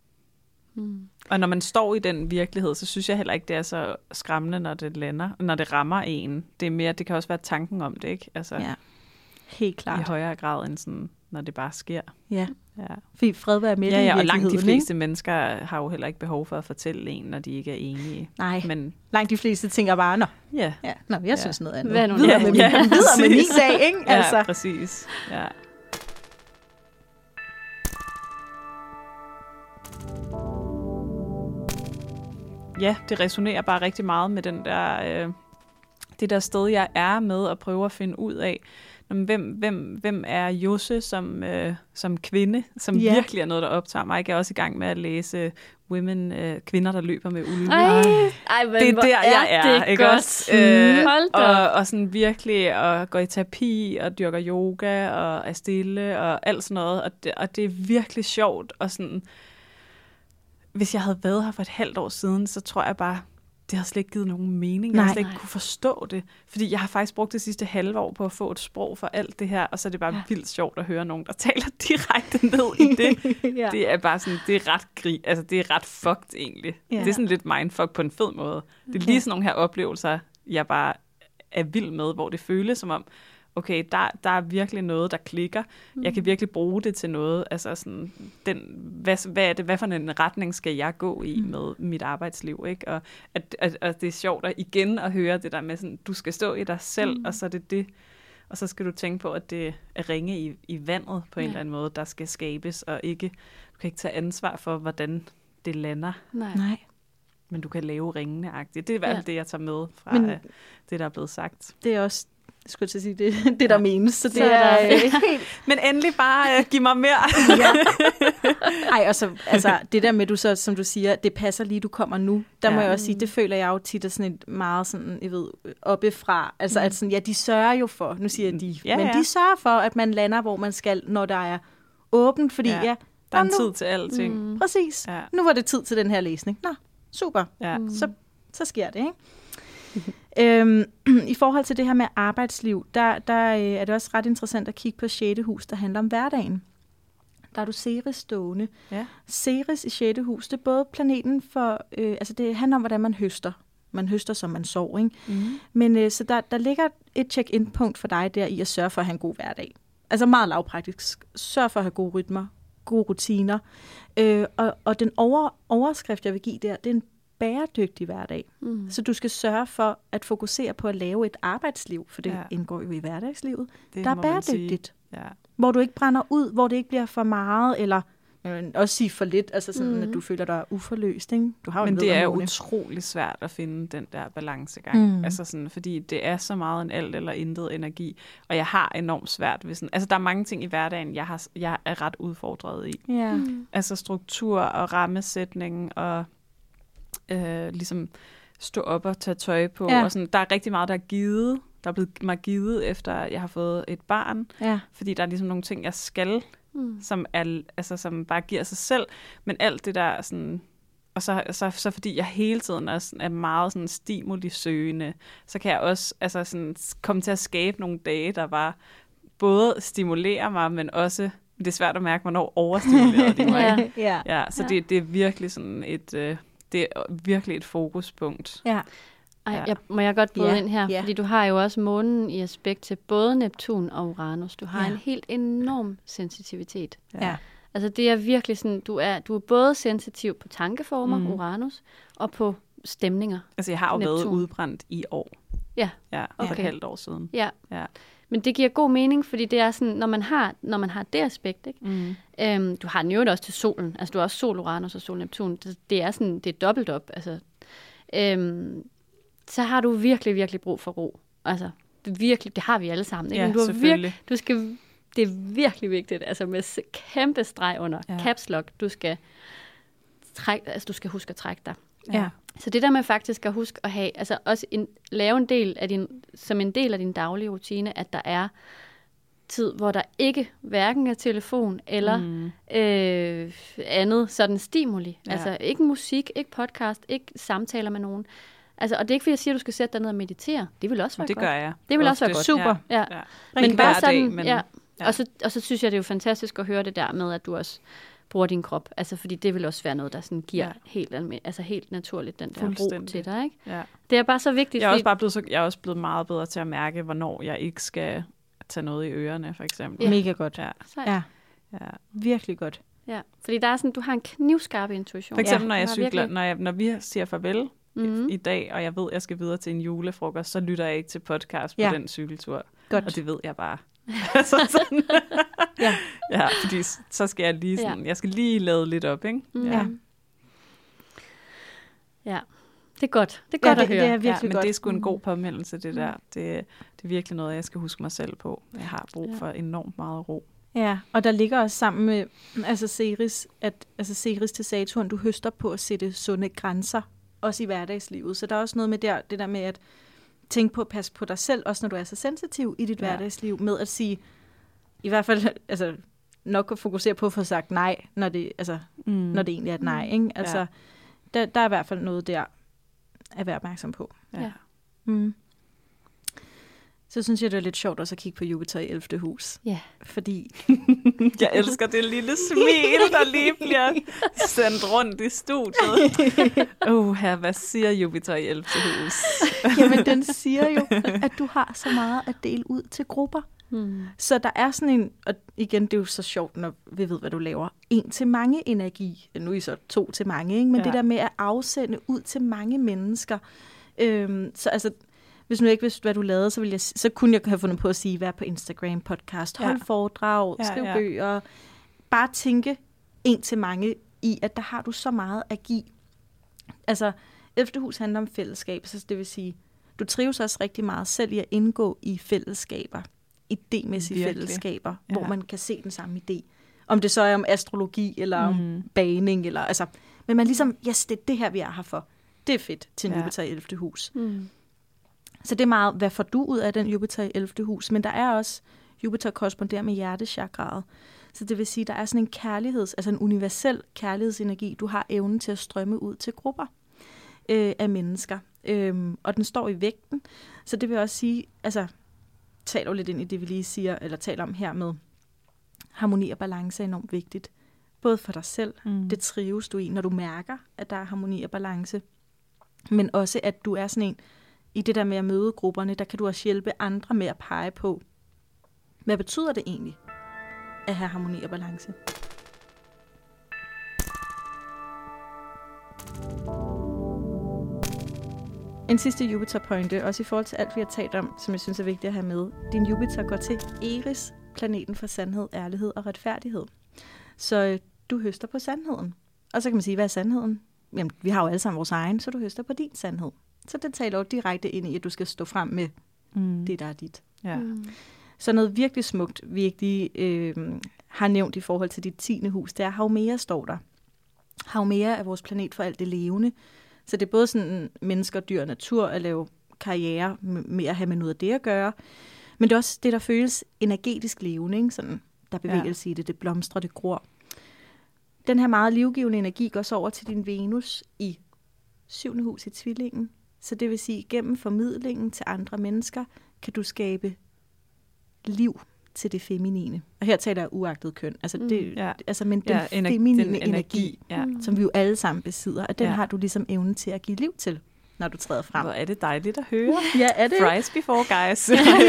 Hmm. Og når man står i den virkelighed, så synes jeg heller ikke, det er så skræmmende, når det lander, når det rammer en. Det er mere, det kan også være tanken om det, ikke? Altså, ja, helt klart. I højere grad end sådan, når det bare sker. Ja, ja. Fordi fred være med ja, det ja, i og langt de fleste ikke? mennesker har jo heller ikke behov for at fortælle en, når de ikke er enige. Nej, men langt de fleste tænker bare, nå, ja. ja, nå jeg synes ja. noget andet. Hvad nu? Videre ja, med min, ja, videre med min dag, ikke? Ja, altså. præcis. Ja. Ja, det resonerer bare rigtig meget med den der, øh, det der sted, jeg er med at prøve at finde ud af, hvem, hvem, hvem er Jose som, øh, som kvinde, som ja. virkelig er noget, der optager mig. Jeg er også i gang med at læse Women, øh, kvinder, der løber med ulve. Ej, ej, men det er der, jeg er. Det er ikke godt. Også? Øh, Hold da. og, og sådan virkelig at gå i terapi og dyrker yoga og er stille og alt sådan noget. Og det, og det er virkelig sjovt og sådan... hvis jeg havde været her for et halvt år siden, så tror jeg bare, det har slet ikke givet nogen mening. Jeg har slet ikke kunne forstå det. Fordi jeg har faktisk brugt det sidste halve år på at få et sprog for alt det her, og så er det bare ja. vildt sjovt at høre nogen, der taler direkte ned i det. ja. Det er bare sådan, det er ret grig, altså det er ret fucked egentlig. Ja. Det er sådan lidt mindfuck på en fed måde. Det er lige sådan nogle her oplevelser, jeg bare er vild med, hvor det føles som om, okay, der, der er virkelig noget, der klikker. Mm. Jeg kan virkelig bruge det til noget. Altså sådan, den, hvad, hvad er det, hvad for en retning skal jeg gå i mm. med mit arbejdsliv, ikke? Og at, at, at det er sjovt at igen at høre det der med sådan, du skal stå i dig selv, mm. og så er det det. Og så skal du tænke på, at det er ringe i, i vandet på en ja. eller anden måde, der skal skabes, og ikke, du kan ikke tage ansvar for, hvordan det lander. Nej. Nej. Men du kan lave ringene-agtigt. Det er i hvert fald ja. det, jeg tager med fra Men, det, der er blevet sagt. Det er også Jeg skulle til at sige, det, det der ja. menes. Så det så er, er helt... Men endelig bare uh, giv mig mere. ja. Ej, og så, altså, det der med, du så, som du siger, det passer lige, du kommer nu. Der ja. må jeg også sige, det føler jeg jo tit er sådan et meget sådan, jeg ved, oppefra. Altså, mm. at sådan, ja, de sørger jo for, nu siger jeg de, ja, men ja. de sørger for, at man lander, hvor man skal, når der er åbent, fordi ja, ja der er en nu, tid til alting. Mm. Præcis. Ja. Nu var det tid til den her læsning. Nå, super. Ja. Så, så sker det, ikke? øhm, I forhold til det her med arbejdsliv, der, der øh, er det også ret interessant at kigge på sjette hus, der handler om hverdagen. Der er du Ceres stående. Ja. Ceres i sjette hus, det er både planeten for, øh, altså det handler om, hvordan man høster. Man høster, som man sår, ikke? Mm. Men øh, så der, der ligger et check-in-punkt for dig der i at sørge for at have en god hverdag. Altså meget lavpraktisk. Sørg for at have gode rytmer, gode rutiner. Øh, og, og den over, overskrift, jeg vil give der, det er en bæredygtig hverdag. Mm. Så du skal sørge for at fokusere på at lave et arbejdsliv, for det ja. indgår jo i hverdagslivet, det der er bæredygtigt. Ja. Hvor du ikke brænder ud, hvor det ikke bliver for meget, eller også sige for lidt, altså sådan, mm. at du føler dig uforløst. Ikke? Du har jo Men det er utrolig svært at finde den der balancegang. Mm. Altså sådan, fordi det er så meget en alt eller intet energi, og jeg har enormt svært ved sådan, altså der er mange ting i hverdagen, jeg, har, jeg er ret udfordret i. Yeah. Mm. Altså struktur og rammesætning og Øh, ligesom stå op og tage tøj på. Ja. Og sådan, der er rigtig meget, der er givet. Der er blevet mig givet, efter jeg har fået et barn. Ja. Fordi der er ligesom nogle ting, jeg skal, mm. som, er, altså, som bare giver sig selv. Men alt det der sådan... Og så, så, så fordi jeg hele tiden er, er meget sådan stimulisøgende, så kan jeg også altså, sådan, komme til at skabe nogle dage, der bare både stimulerer mig, men også... Det er svært at mærke, hvornår overstimulerer de mig. ja. Ja, så ja. Det, det er virkelig sådan et... Øh, Det er virkelig et fokuspunkt. Ja. Ej, ja. Jeg, må jeg godt bryde ja. ind her? Ja. Fordi du har jo også månen i aspekt til både Neptun og Uranus. Du har ja. en helt enorm sensitivitet. Ja. Altså det er virkelig sådan, du er, du er både sensitiv på tankeformer, mm. Uranus, og på stemninger. Altså jeg har jo Neptun. været udbrændt i år. Ja. Ja, okay. For et halvt år siden. Ja. ja. Men det giver god mening, fordi det er sådan, når man har, når man har det aspekt, ikke? Mm. Øhm, du har den jo også til solen. Altså du har også sol Uranus og sol Neptun. Det, det er sådan, det er dobbelt op. Altså, øhm, så har du virkelig, virkelig brug for ro. Altså, det, virkelig, det har vi alle sammen. Ikke? Ja, du har selvfølgelig. Virke, du skal, det er virkelig vigtigt, altså med kæmpe streg under, ja. caps lock, du skal, træk, altså, du skal huske at trække dig. Ja. Så det der med faktisk at huske at have, altså også en, lave en del af din, som en del af din daglige rutine, at der er tid, hvor der ikke hverken er telefon eller mm. øh, andet sådan stimuli. Ja. Altså ikke musik, ikke podcast, ikke samtaler med nogen. Altså, og det er ikke fordi, jeg siger, at du skal sætte dig ned og meditere. Det vil også være det godt. Det gør jeg. Det vil også være godt. Super. Ja. Ja. Men bare sådan, dag, men, ja. Ja. Og, så, og så synes jeg, det er jo fantastisk at høre det der med, at du også bruger din krop. Altså, fordi det vil også være noget, der sådan giver ja. helt, altså helt naturligt den der ro til dig, ikke? Ja. Det er bare så vigtigt. Jeg er, også bare blevet så, jeg er også blevet meget bedre til at mærke, hvornår jeg ikke skal tage noget i ørerne, for eksempel. Ja. Mega godt. Ja. Ja. Ja. Virkelig godt. Ja. Fordi der er sådan, du har en knivskarp intuition. For eksempel, ja. når jeg cykler, virkelig... når, jeg, når vi siger farvel mm-hmm. i, i dag, og jeg ved, at jeg skal videre til en julefrokost, så lytter jeg ikke til podcast på ja. den cykeltur. Godt. Og det ved jeg bare. så sådan. ja. ja, fordi så skal jeg lige sådan, ja. jeg skal lige lade lidt op, ikke? Mm. Ja. ja, det er godt. Det er godt ja, at det, høre. Det er virkelig ja, men godt. det er sgu en god påmeldelse, det der. Det, det er virkelig noget, jeg skal huske mig selv på. Jeg har brug for ja. enormt meget ro. Ja, og der ligger også sammen med altså Ceres, at altså Ceres til Saturn, du høster på at sætte sunde grænser, også i hverdagslivet. Så der er også noget med der, det der med at tænke på at passe på dig selv, også når du er så sensitiv i dit ja. hverdagsliv, med at sige, i hvert fald, altså nok at fokusere på at få sagt nej, når det, altså, mm. når det egentlig er et nej. Ikke? Altså, ja. der, der er i hvert fald noget der at være opmærksom på. Ja. Mm. Så synes jeg, det er lidt sjovt også at kigge på Jupiter i ellevte hus. Ja. Fordi... jeg elsker det lille smil, der lige bliver sendt rundt i studiet. Åh, uh, hvad siger Jupiter i ellevte hus? Jamen, den siger jo, at du har så meget at dele ud til grupper. Hmm. Så der er sådan en, og igen, det er jo så sjovt, når vi ved, hvad du laver, en til mange energi. Nu er I så to til mange, ikke? Men ja. det der med at afsende ud til mange mennesker. Øhm, så altså... Hvis nu ikke vidste, hvad du lavede, så, ville jeg, så kunne jeg have fundet på at sige, vær på Instagram, podcast, hold ja. foredrag, ja, skriv ja. bøger. Bare tænke en til mange i, at der har du så meget at give. Altså, ellevte hus handler om fællesskab, så det vil sige, du trives også rigtig meget selv i at indgå i fællesskaber, idémæssige Virkelig. fællesskaber, ja. hvor man kan se den samme idé. Om det så er om astrologi, eller mm. om baning, eller altså, men man ligesom, yes, det er det her, vi er her for. Det er fedt til en Jupiter i ellevte hus. Mm. Så det er meget, hvad får du ud af den Jupiter i ellevte hus? Men der er også, Jupiter korresponderer med hjertechakraet. Så det vil sige, der er sådan en kærligheds, altså en universel kærlighedsenergi. Du har evnen til at strømme ud til grupper øh, af mennesker. Øhm, og den står i vægten. Så det vil også sige, altså, taler lidt ind i det, vi lige siger, eller taler om her med, harmoni og balance er enormt vigtigt. Både for dig selv, mm. det trives du i, når du mærker, at der er harmoni og balance. Men også, at du er sådan en, i det der med at møde grupperne, der kan du også hjælpe andre med at pege på, hvad betyder det egentlig at have harmoni og balance? En sidste Jupiter-pointe, også i forhold til alt, vi har talt om, som jeg synes er vigtigt at have med. Din Jupiter går til Eris, planeten for sandhed, ærlighed og retfærdighed. Så du høster på sandheden. Og så kan man sige, hvad er sandheden? Jamen, vi har jo alle sammen vores egen, så du høster på din sandhed. Så det taler jo direkte ind i, at du skal stå frem med mm. det, der er dit. Ja. Mm. Så noget virkelig smukt, vi ikke lige øh, har nævnt i forhold til dit tiende hus, det er Haumea, står der. Haumea er vores planet for alt det levende. Så det er både sådan mennesker, dyr og natur at lave karriere med at have med noget af det at gøre. Men det er også det, der føles energetisk levende, ikke? Sådan, der bevægelse ja. i det, det blomstrer, det gror. Den her meget livgivende energi går så over til din Venus i syvende hus i tvillingen. Så det vil sige, gennem formidlingen til andre mennesker, kan du skabe liv til det feminine. Og her taler jeg uagtet køn. Altså, det, mm, ja. altså men den ja, feminine den energi, energi ja. som vi jo alle sammen besidder, og den ja. har du ligesom evnen til at give liv til, når du træder frem. Hvor er det dejligt at høre. Ja, er det? Fries before guys.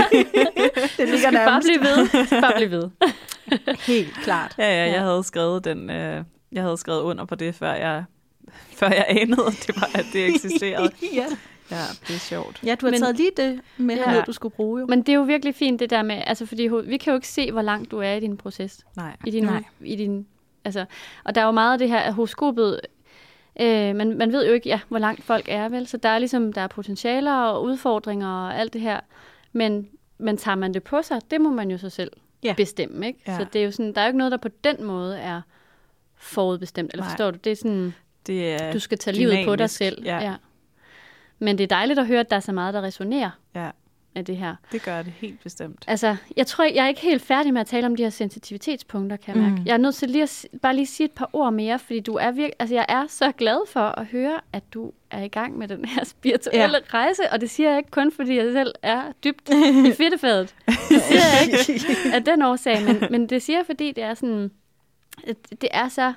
det ligger nærmest. Bare blive ved. Bare blive ved. Helt klart. Ja, ja, jeg ja. havde skrevet den, øh, jeg havde skrevet under på det, før jeg før jeg anede, at det, var, at det eksisterede. ja. ja, det er sjovt. Ja, du har men, taget lige det med, ja. noget, du skulle bruge. Jo. Men det er jo virkelig fint, det der med, altså fordi vi kan jo ikke se, hvor langt du er i din proces. Nej. I din, Nej. I din, altså, og der er jo meget af det her, at horoskopet, øh, man, man ved jo ikke, ja, hvor langt folk er, vel? Så der er ligesom, der er potentialer og udfordringer og alt det her. Men, men tager man det på sig, det må man jo så selv ja. bestemme, ikke? Ja. Så det er jo sådan, der er jo ikke noget, der på den måde er forudbestemt. Eller Nej. forstår du? Det er sådan... Det er du skal tage dynamisk. livet på dig selv. Ja. Ja. Men det er dejligt at høre, at der er så meget, der resonerer ja. af det her. Det gør det helt bestemt. Altså, jeg tror, jeg er ikke helt færdig med at tale om de her sensitivitetspunkter, kan jeg mærke. Mm. Jeg er nødt til lige at, bare lige sige et par ord mere, fordi du er virke, altså, jeg er så glad for at høre, at du er i gang med den her spirituelle ja. rejse, og det siger jeg ikke kun, fordi jeg selv er dybt i fedtefadet. Det siger jeg ikke af den årsag, men, men det siger jeg, fordi det er sådan, det er så...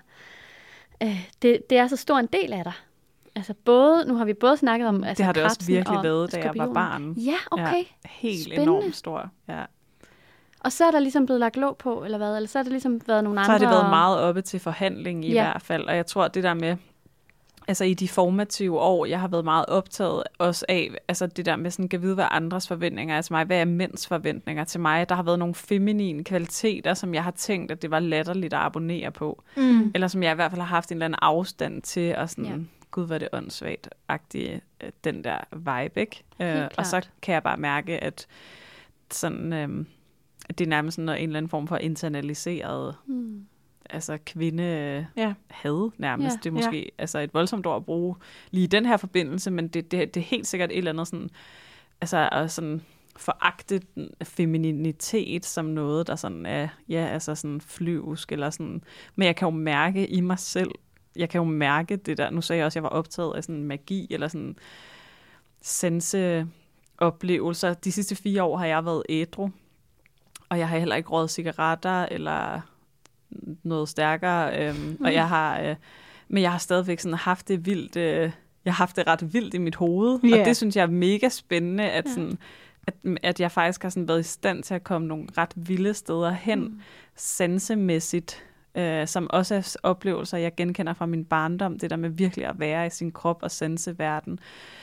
Det, det er så stor en del af dig. Altså både, nu har vi både snakket om altså det har det også virkelig været, da jeg var barn. Ja, okay. Ja, helt Spændende. enormt stor. Ja. Og så er der ligesom blevet lagt låg på, eller hvad? Eller så har det ligesom været nogle andre... Så har det været meget oppe til forhandling i ja. hvert fald. Og jeg tror, det der med, altså i de formative år, jeg har været meget optaget også af, altså det der med sådan, kan vide, hvad andres forventninger er til mig. Hvad er mænds forventninger til mig? Der har været nogle feminine kvaliteter, som jeg har tænkt, at det var latterligt at abonnere på. Mm. Eller som jeg i hvert fald har haft en eller anden afstand til, og sådan, ja. gud, hvor er det åndssvagt-agtige, den der vibe, ikke? Øh, og så kan jeg bare mærke, at sådan, øh, det er nærmest sådan en eller anden form for internaliseret... Mm. altså kvinde ja. had nærmest. Ja. Det er måske ja. altså et voldsomt ord at bruge lige i den her forbindelse, men det, det, det er helt sikkert et eller andet sådan, altså sådan foragte femininitet som noget, der sådan er, ja, altså sådan flyvsk, eller sådan, men jeg kan jo mærke i mig selv, jeg kan jo mærke det der, nu sagde jeg også, at jeg var optaget af sådan magi, eller sådan senseoplevelser. De sidste fire år har jeg været ædru, og jeg har heller ikke røget cigaretter, eller noget stærkere, øhm, mm. og jeg har, øh, men jeg har stadigvæk sådan haft det vildt, øh, jeg har haft det ret vildt i mit hoved, yeah. og det synes jeg er mega spændende, at yeah. sådan, At, at jeg faktisk har sådan været i stand til at komme nogle ret vilde steder hen, mm. sansemæssigt, øh, som også er oplevelser, jeg genkender fra min barndom, det der med virkelig at være i sin krop og sanseverden.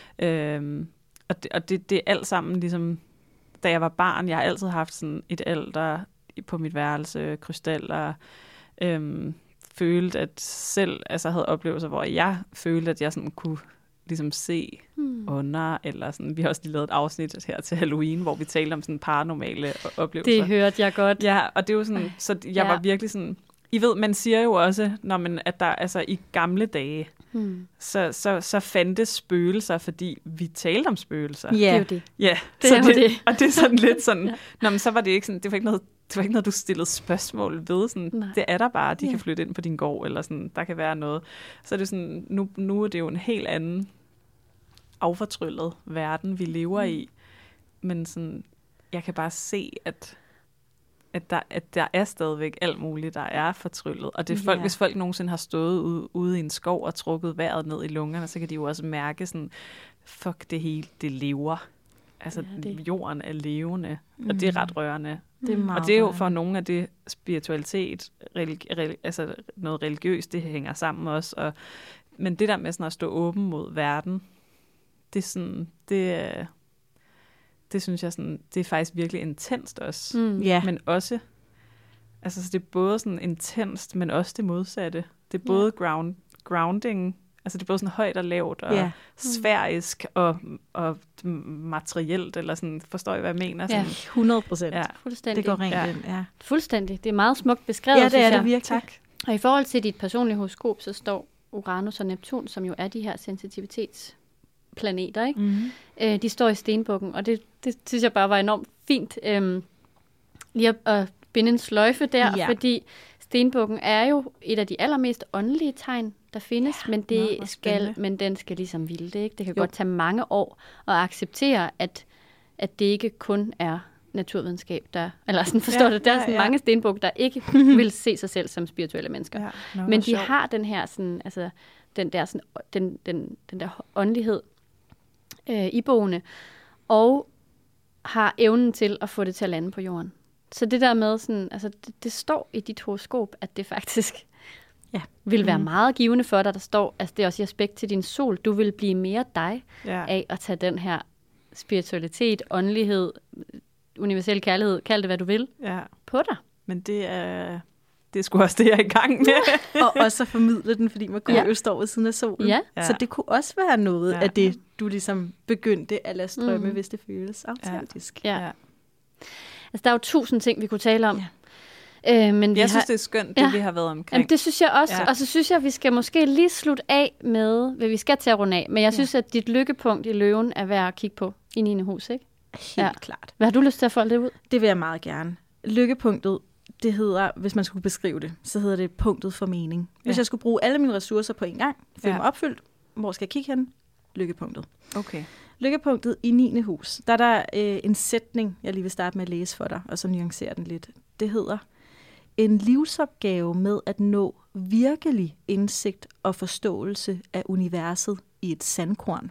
Øh, og det, og det, det er alt sammen ligesom, da jeg var barn, jeg har altid haft sådan et alter på mit værelse, krystaller, øh, følte, at selv altså havde oplevelser, hvor jeg følte, at jeg sådan kunne ligesom se hmm. under, eller sådan, vi har også lige lavet et afsnit her til Halloween, hvor vi talte om sådan paranormale oplevelser. Det hørte jeg godt. Ja, og det er jo sådan, så jeg ja. var virkelig sådan, I ved, man siger jo også, når man, at der altså i gamle dage, hmm. så, så, så fandtes spøgelser, fordi vi talte om spøgelser. Ja, det er jo det. Ja, det så er det, det. Og det er sådan lidt sådan, ja. Nå, men så var det ikke sådan, det var ikke noget, det var ikke noget, du stillede spørgsmål ved. Sådan, det er der bare, de ja. kan flytte ind på din gård, eller sådan, der kan være noget. Så er det sådan, nu, nu er det jo en helt anden affortryllet verden, vi lever mm. i. Men sådan, jeg kan bare se, at, at, der, at der er stadigvæk alt muligt, der er fortryllet. Og det er folk, yeah. hvis folk nogensinde har stået ude, ude i en skov og trukket vejret ned i lungerne, så kan de jo også mærke sådan, fuck, det hele, det lever. Altså, ja, det. jorden er levende, mm. og det er ret rørende. Det er meget og det er jo for nogle af det spiritualitet, religi- religi- altså noget religiøst, det hænger sammen også. Og, men det der med sådan at stå åben mod verden, det er sådan, det, det synes jeg sådan, det er faktisk virkelig intenst også. Mm. Yeah. Men også, altså så det er både sådan intenst, men også det modsatte. Det er både yeah. ground, grounding, altså det er både sådan højt og lavt, og yeah. sfærisk, og, og materielt, eller sådan, forstår I, hvad jeg mener? Ja, hundrede procent. Ja. Fuldstændig. Det går rent ja. ind, ja. Fuldstændig. Det er meget smukt beskrevet, ja, det er det jeg. virkelig. Tak. Og i forhold til dit personlige horoskop, så står Uranus og Neptun, som jo er de her sensitivitetsplaneter, ikke? Mm-hmm. Øh, de står i stenbukken, og det, det synes jeg bare var enormt fint øh, lige at, at binde en sløjfe der, ja. Fordi stenbukken er jo et af de allermest åndelige tegn, der findes, ja, men det nå, skal, men den skal ligesom vilde det, ikke? Det kan jo. godt tage mange år at acceptere, at, at det ikke kun er naturvidenskab, der, eller sådan forstår ja, det, der ja, er sådan ja. mange stenbukke, der ikke vil se sig selv som spirituelle mennesker. Ja, nå, men de sjov. har den her sådan, altså den der sådan, den, den, den der åndelighed øh, iboende, og har evnen til at få det til at lande på jorden. Så det der med sådan, altså det, det står i dit horoskop, at det faktisk ja. vil være mm. meget givende for dig. Der står, altså det er også i aspekt til din sol, du vil blive mere dig ja. af at tage den her spiritualitet, åndelighed, universel kærlighed, kald det hvad du vil, ja. på dig. Men det er, det er sgu også det, jeg er i gang med. Og også at formidle den, fordi man ja. jo står ved siden af solen. Ja. Så det kunne også være noget ja. af det, du ligesom begyndte at lade strømme, mm. hvis det føles autentisk. Ja. Ja. Altså, der er jo tusind ting, vi kunne tale om. Ja. Øh, men jeg vi synes, har... det er skønt, det ja. vi har været omkring. Jamen, det synes jeg også. Ja. Og så synes jeg, at vi skal måske lige slutte af med, hvad vi skal til at runde af. Men jeg synes, ja. at dit lykkepunkt i løven er værd at kigge på i niende hus, ikke? Helt ja. klart. Hvad har du lyst til at folde det ud? Det vil jeg meget gerne. Lykkepunktet, det hedder, hvis man skulle beskrive det, så hedder det punktet for mening. Hvis ja. jeg skulle bruge alle mine ressourcer på en gang, føle ja. mig opfyldt, hvor skal jeg kigge hen? Lykkepunktet. Okay. Lykkepunktet i niende hus, der er der øh, en sætning, jeg lige vil starte med at læse for dig, og så nuancere den lidt. Det hedder, en livsopgave med at nå virkelig indsigt og forståelse af universet i et sandkorn.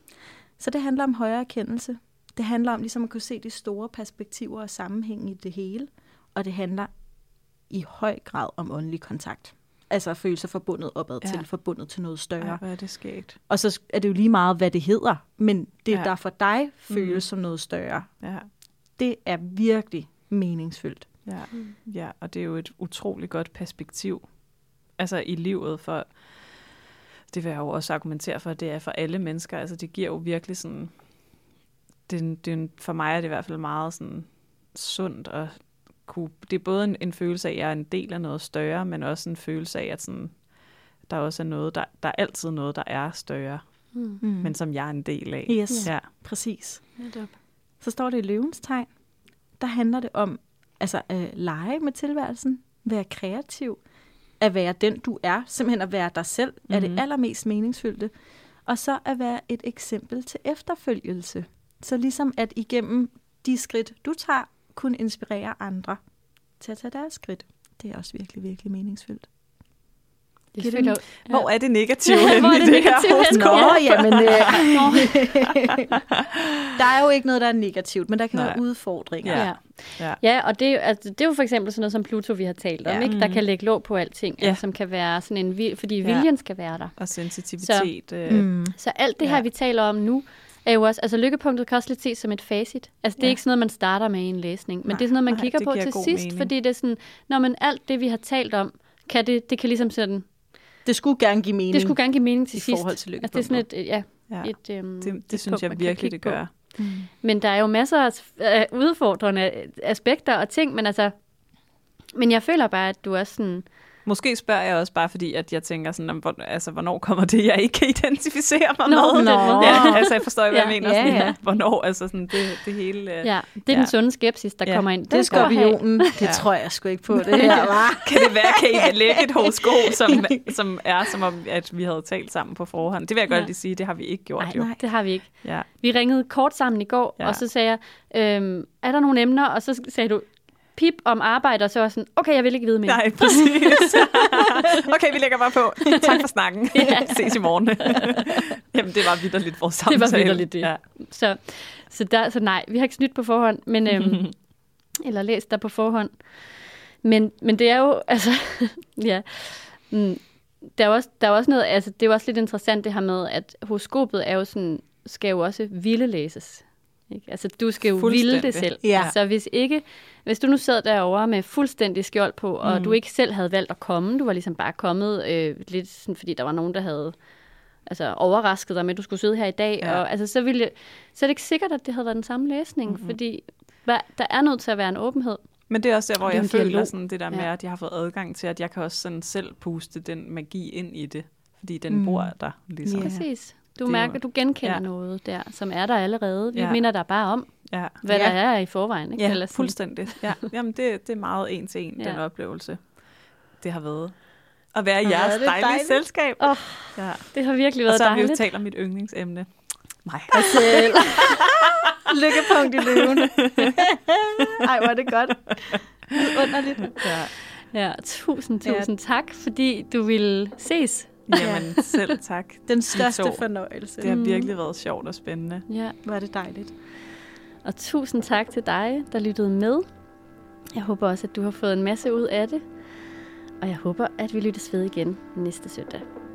Så det handler om højere erkendelse. Det handler om ligesom at kunne se de store perspektiver og sammenhæng i det hele. Og det handler i høj grad om åndelig kontakt. Altså at føle sig forbundet opad ja. til, forbundet til noget større. Ja, hvad er det sket? Og så er det jo lige meget, hvad det hedder. Men det, ja. der for dig føles mm. som noget større, ja. det er virkelig meningsfyldt. Ja. Mm. ja, og det er jo et utroligt godt perspektiv. Altså i livet for, det vil jeg jo også argumentere for, det er for alle mennesker. Altså det giver jo virkelig sådan, det, det, for mig er det i hvert fald meget sådan sundt og kunne, det er både en, en følelse af, at jeg er en del af noget større, men også en følelse af, at sådan, der også er noget, der, der er altid noget, der er større, mm. men som jeg er en del af. Yes, ja. præcis. Netop. så står det i løvens tegn. Der handler det om altså at lege med tilværelsen, være kreativ, at være den, du er, simpelthen at være dig selv, mm-hmm. er det allermest meningsfyldte. Og så at være et eksempel til efterfølgelse. Så ligesom at igennem de skridt, du tager, kunne inspirere andre til at tage deres skridt. Det er også virkelig, virkelig meningsfyldt. Det det, ja. Hvor er det negative ja, henne i det, det her hos? Nå, jamen... Øh, der er jo ikke noget, der er negativt, men der kan Nej. være udfordringer. Ja, ja. ja og det, altså, det er jo for eksempel sådan noget som Pluto, vi har talt om, ja. ikke? Der kan lægge låg på alting, ja. altså, som kan være sådan en... Fordi ja. viljen skal være der. Og sensitivitet. Så, øh, mm. så alt det her, ja. vi taler om nu, er jo også... Altså, lykkepunktet kan også lidt ses som et facit. Altså, det er ja. ikke sådan noget, man starter med i en læsning, men Nej. det er sådan noget, man kigger Nej, på til sidst, mening. Fordi det er sådan... Når man alt det, vi har talt om, kan det, det kan ligesom sådan... Det skulle gerne give mening. Det skulle gerne give mening til i sidst. forhold til altså, det er sådan et, ja, ja. et, um, det, det et synes punkt, jeg virkelig, det gør. Mm. Men der er jo masser af udfordrende aspekter og ting, men altså, men jeg føler bare, at du er sådan... Måske spørger jeg også bare, fordi at jeg tænker sådan, hvor, altså, hvornår kommer det, jeg ikke kan identificere mig nå, med? Nå. Ja, altså, jeg forstår hvad ja, jeg mener. Ja, sådan, ja. Hvornår, altså sådan, det, det hele... Ja, det er ja. den sunde skepsis, der ja. kommer ind. Det er skorpionen. Det ja. tror jeg sgu ikke på, det her, var. Kan det være, kan I lægge et horoskop, som, som er som om, at vi havde talt sammen på forhånd? Det vil jeg godt ja. lige sige, det har vi ikke gjort. Nej, jo. nej, det har vi ikke. Ja. Vi ringede kort sammen i går, ja. og så sagde jeg, øhm, er der nogle emner? Og så sagde du, pip om arbejde, og så var sådan, okay, jeg vil ikke vide mere. Nej, præcis. Okay, vi lægger bare på. Tak for snakken. Ja. Ses i morgen. Jamen, det var vitterligt vores samtale. Det var vitterligt det. Ja. Så, så, der, så nej, vi har ikke snydt på forhånd, men, øhm, eller læst der på forhånd. Men, men det er jo, altså, ja, mm, der er også, der er også noget, altså, det er jo også lidt interessant det her med, at horoskopet er jo sådan, skal jo også vildelæses. Ikke? Altså, du skal jo ville det selv. Ja. Så hvis ikke, hvis du nu sad derovre med fuldstændig skjold på, og mm. du ikke selv havde valgt at komme, du var ligesom bare kommet øh, lidt sådan, fordi der var nogen, der havde altså, overrasket dig med, at du skulle sidde her i dag, ja. og altså, så, ville, så er det ikke sikkert, at det havde været den samme læsning, mm-hmm. fordi der er nødt til at være en åbenhed. Men det er også der, hvor jeg føler sådan, det der med, ja. at jeg har fået adgang til, at jeg kan også sådan selv puste den magi ind i det, fordi den mm. bor der. Ligesom. Yeah. Præcis. Du mærker, du genkender ja. noget der, som er der allerede. Vi ja. minder dig bare om, ja. hvad ja. der er i forvejen. Ikke? Ja, Eller fuldstændig. Ja. Jamen, det, det er meget en til en, ja. den oplevelse, det har været. At være i jeres dejlige dejligt. selskab. Oh, ja. Det har virkelig været dejligt. Og så har vi jo talt om mit yndlingsemne. Nej. Og selv. Lykkepunkt i løven. Ej, hvor er det godt. Underligt. Ja. Ja, tusind, tusind ja. tak, fordi du ville ses. Jamen, selv tak. Den største fornøjelse. Det har virkelig været sjovt og spændende. Ja. Hvor er det dejligt. Og tusind tak til dig, der lyttede med. Jeg håber også, at du har fået en masse ud af det. Og jeg håber, at vi lyttes ved igen næste søndag.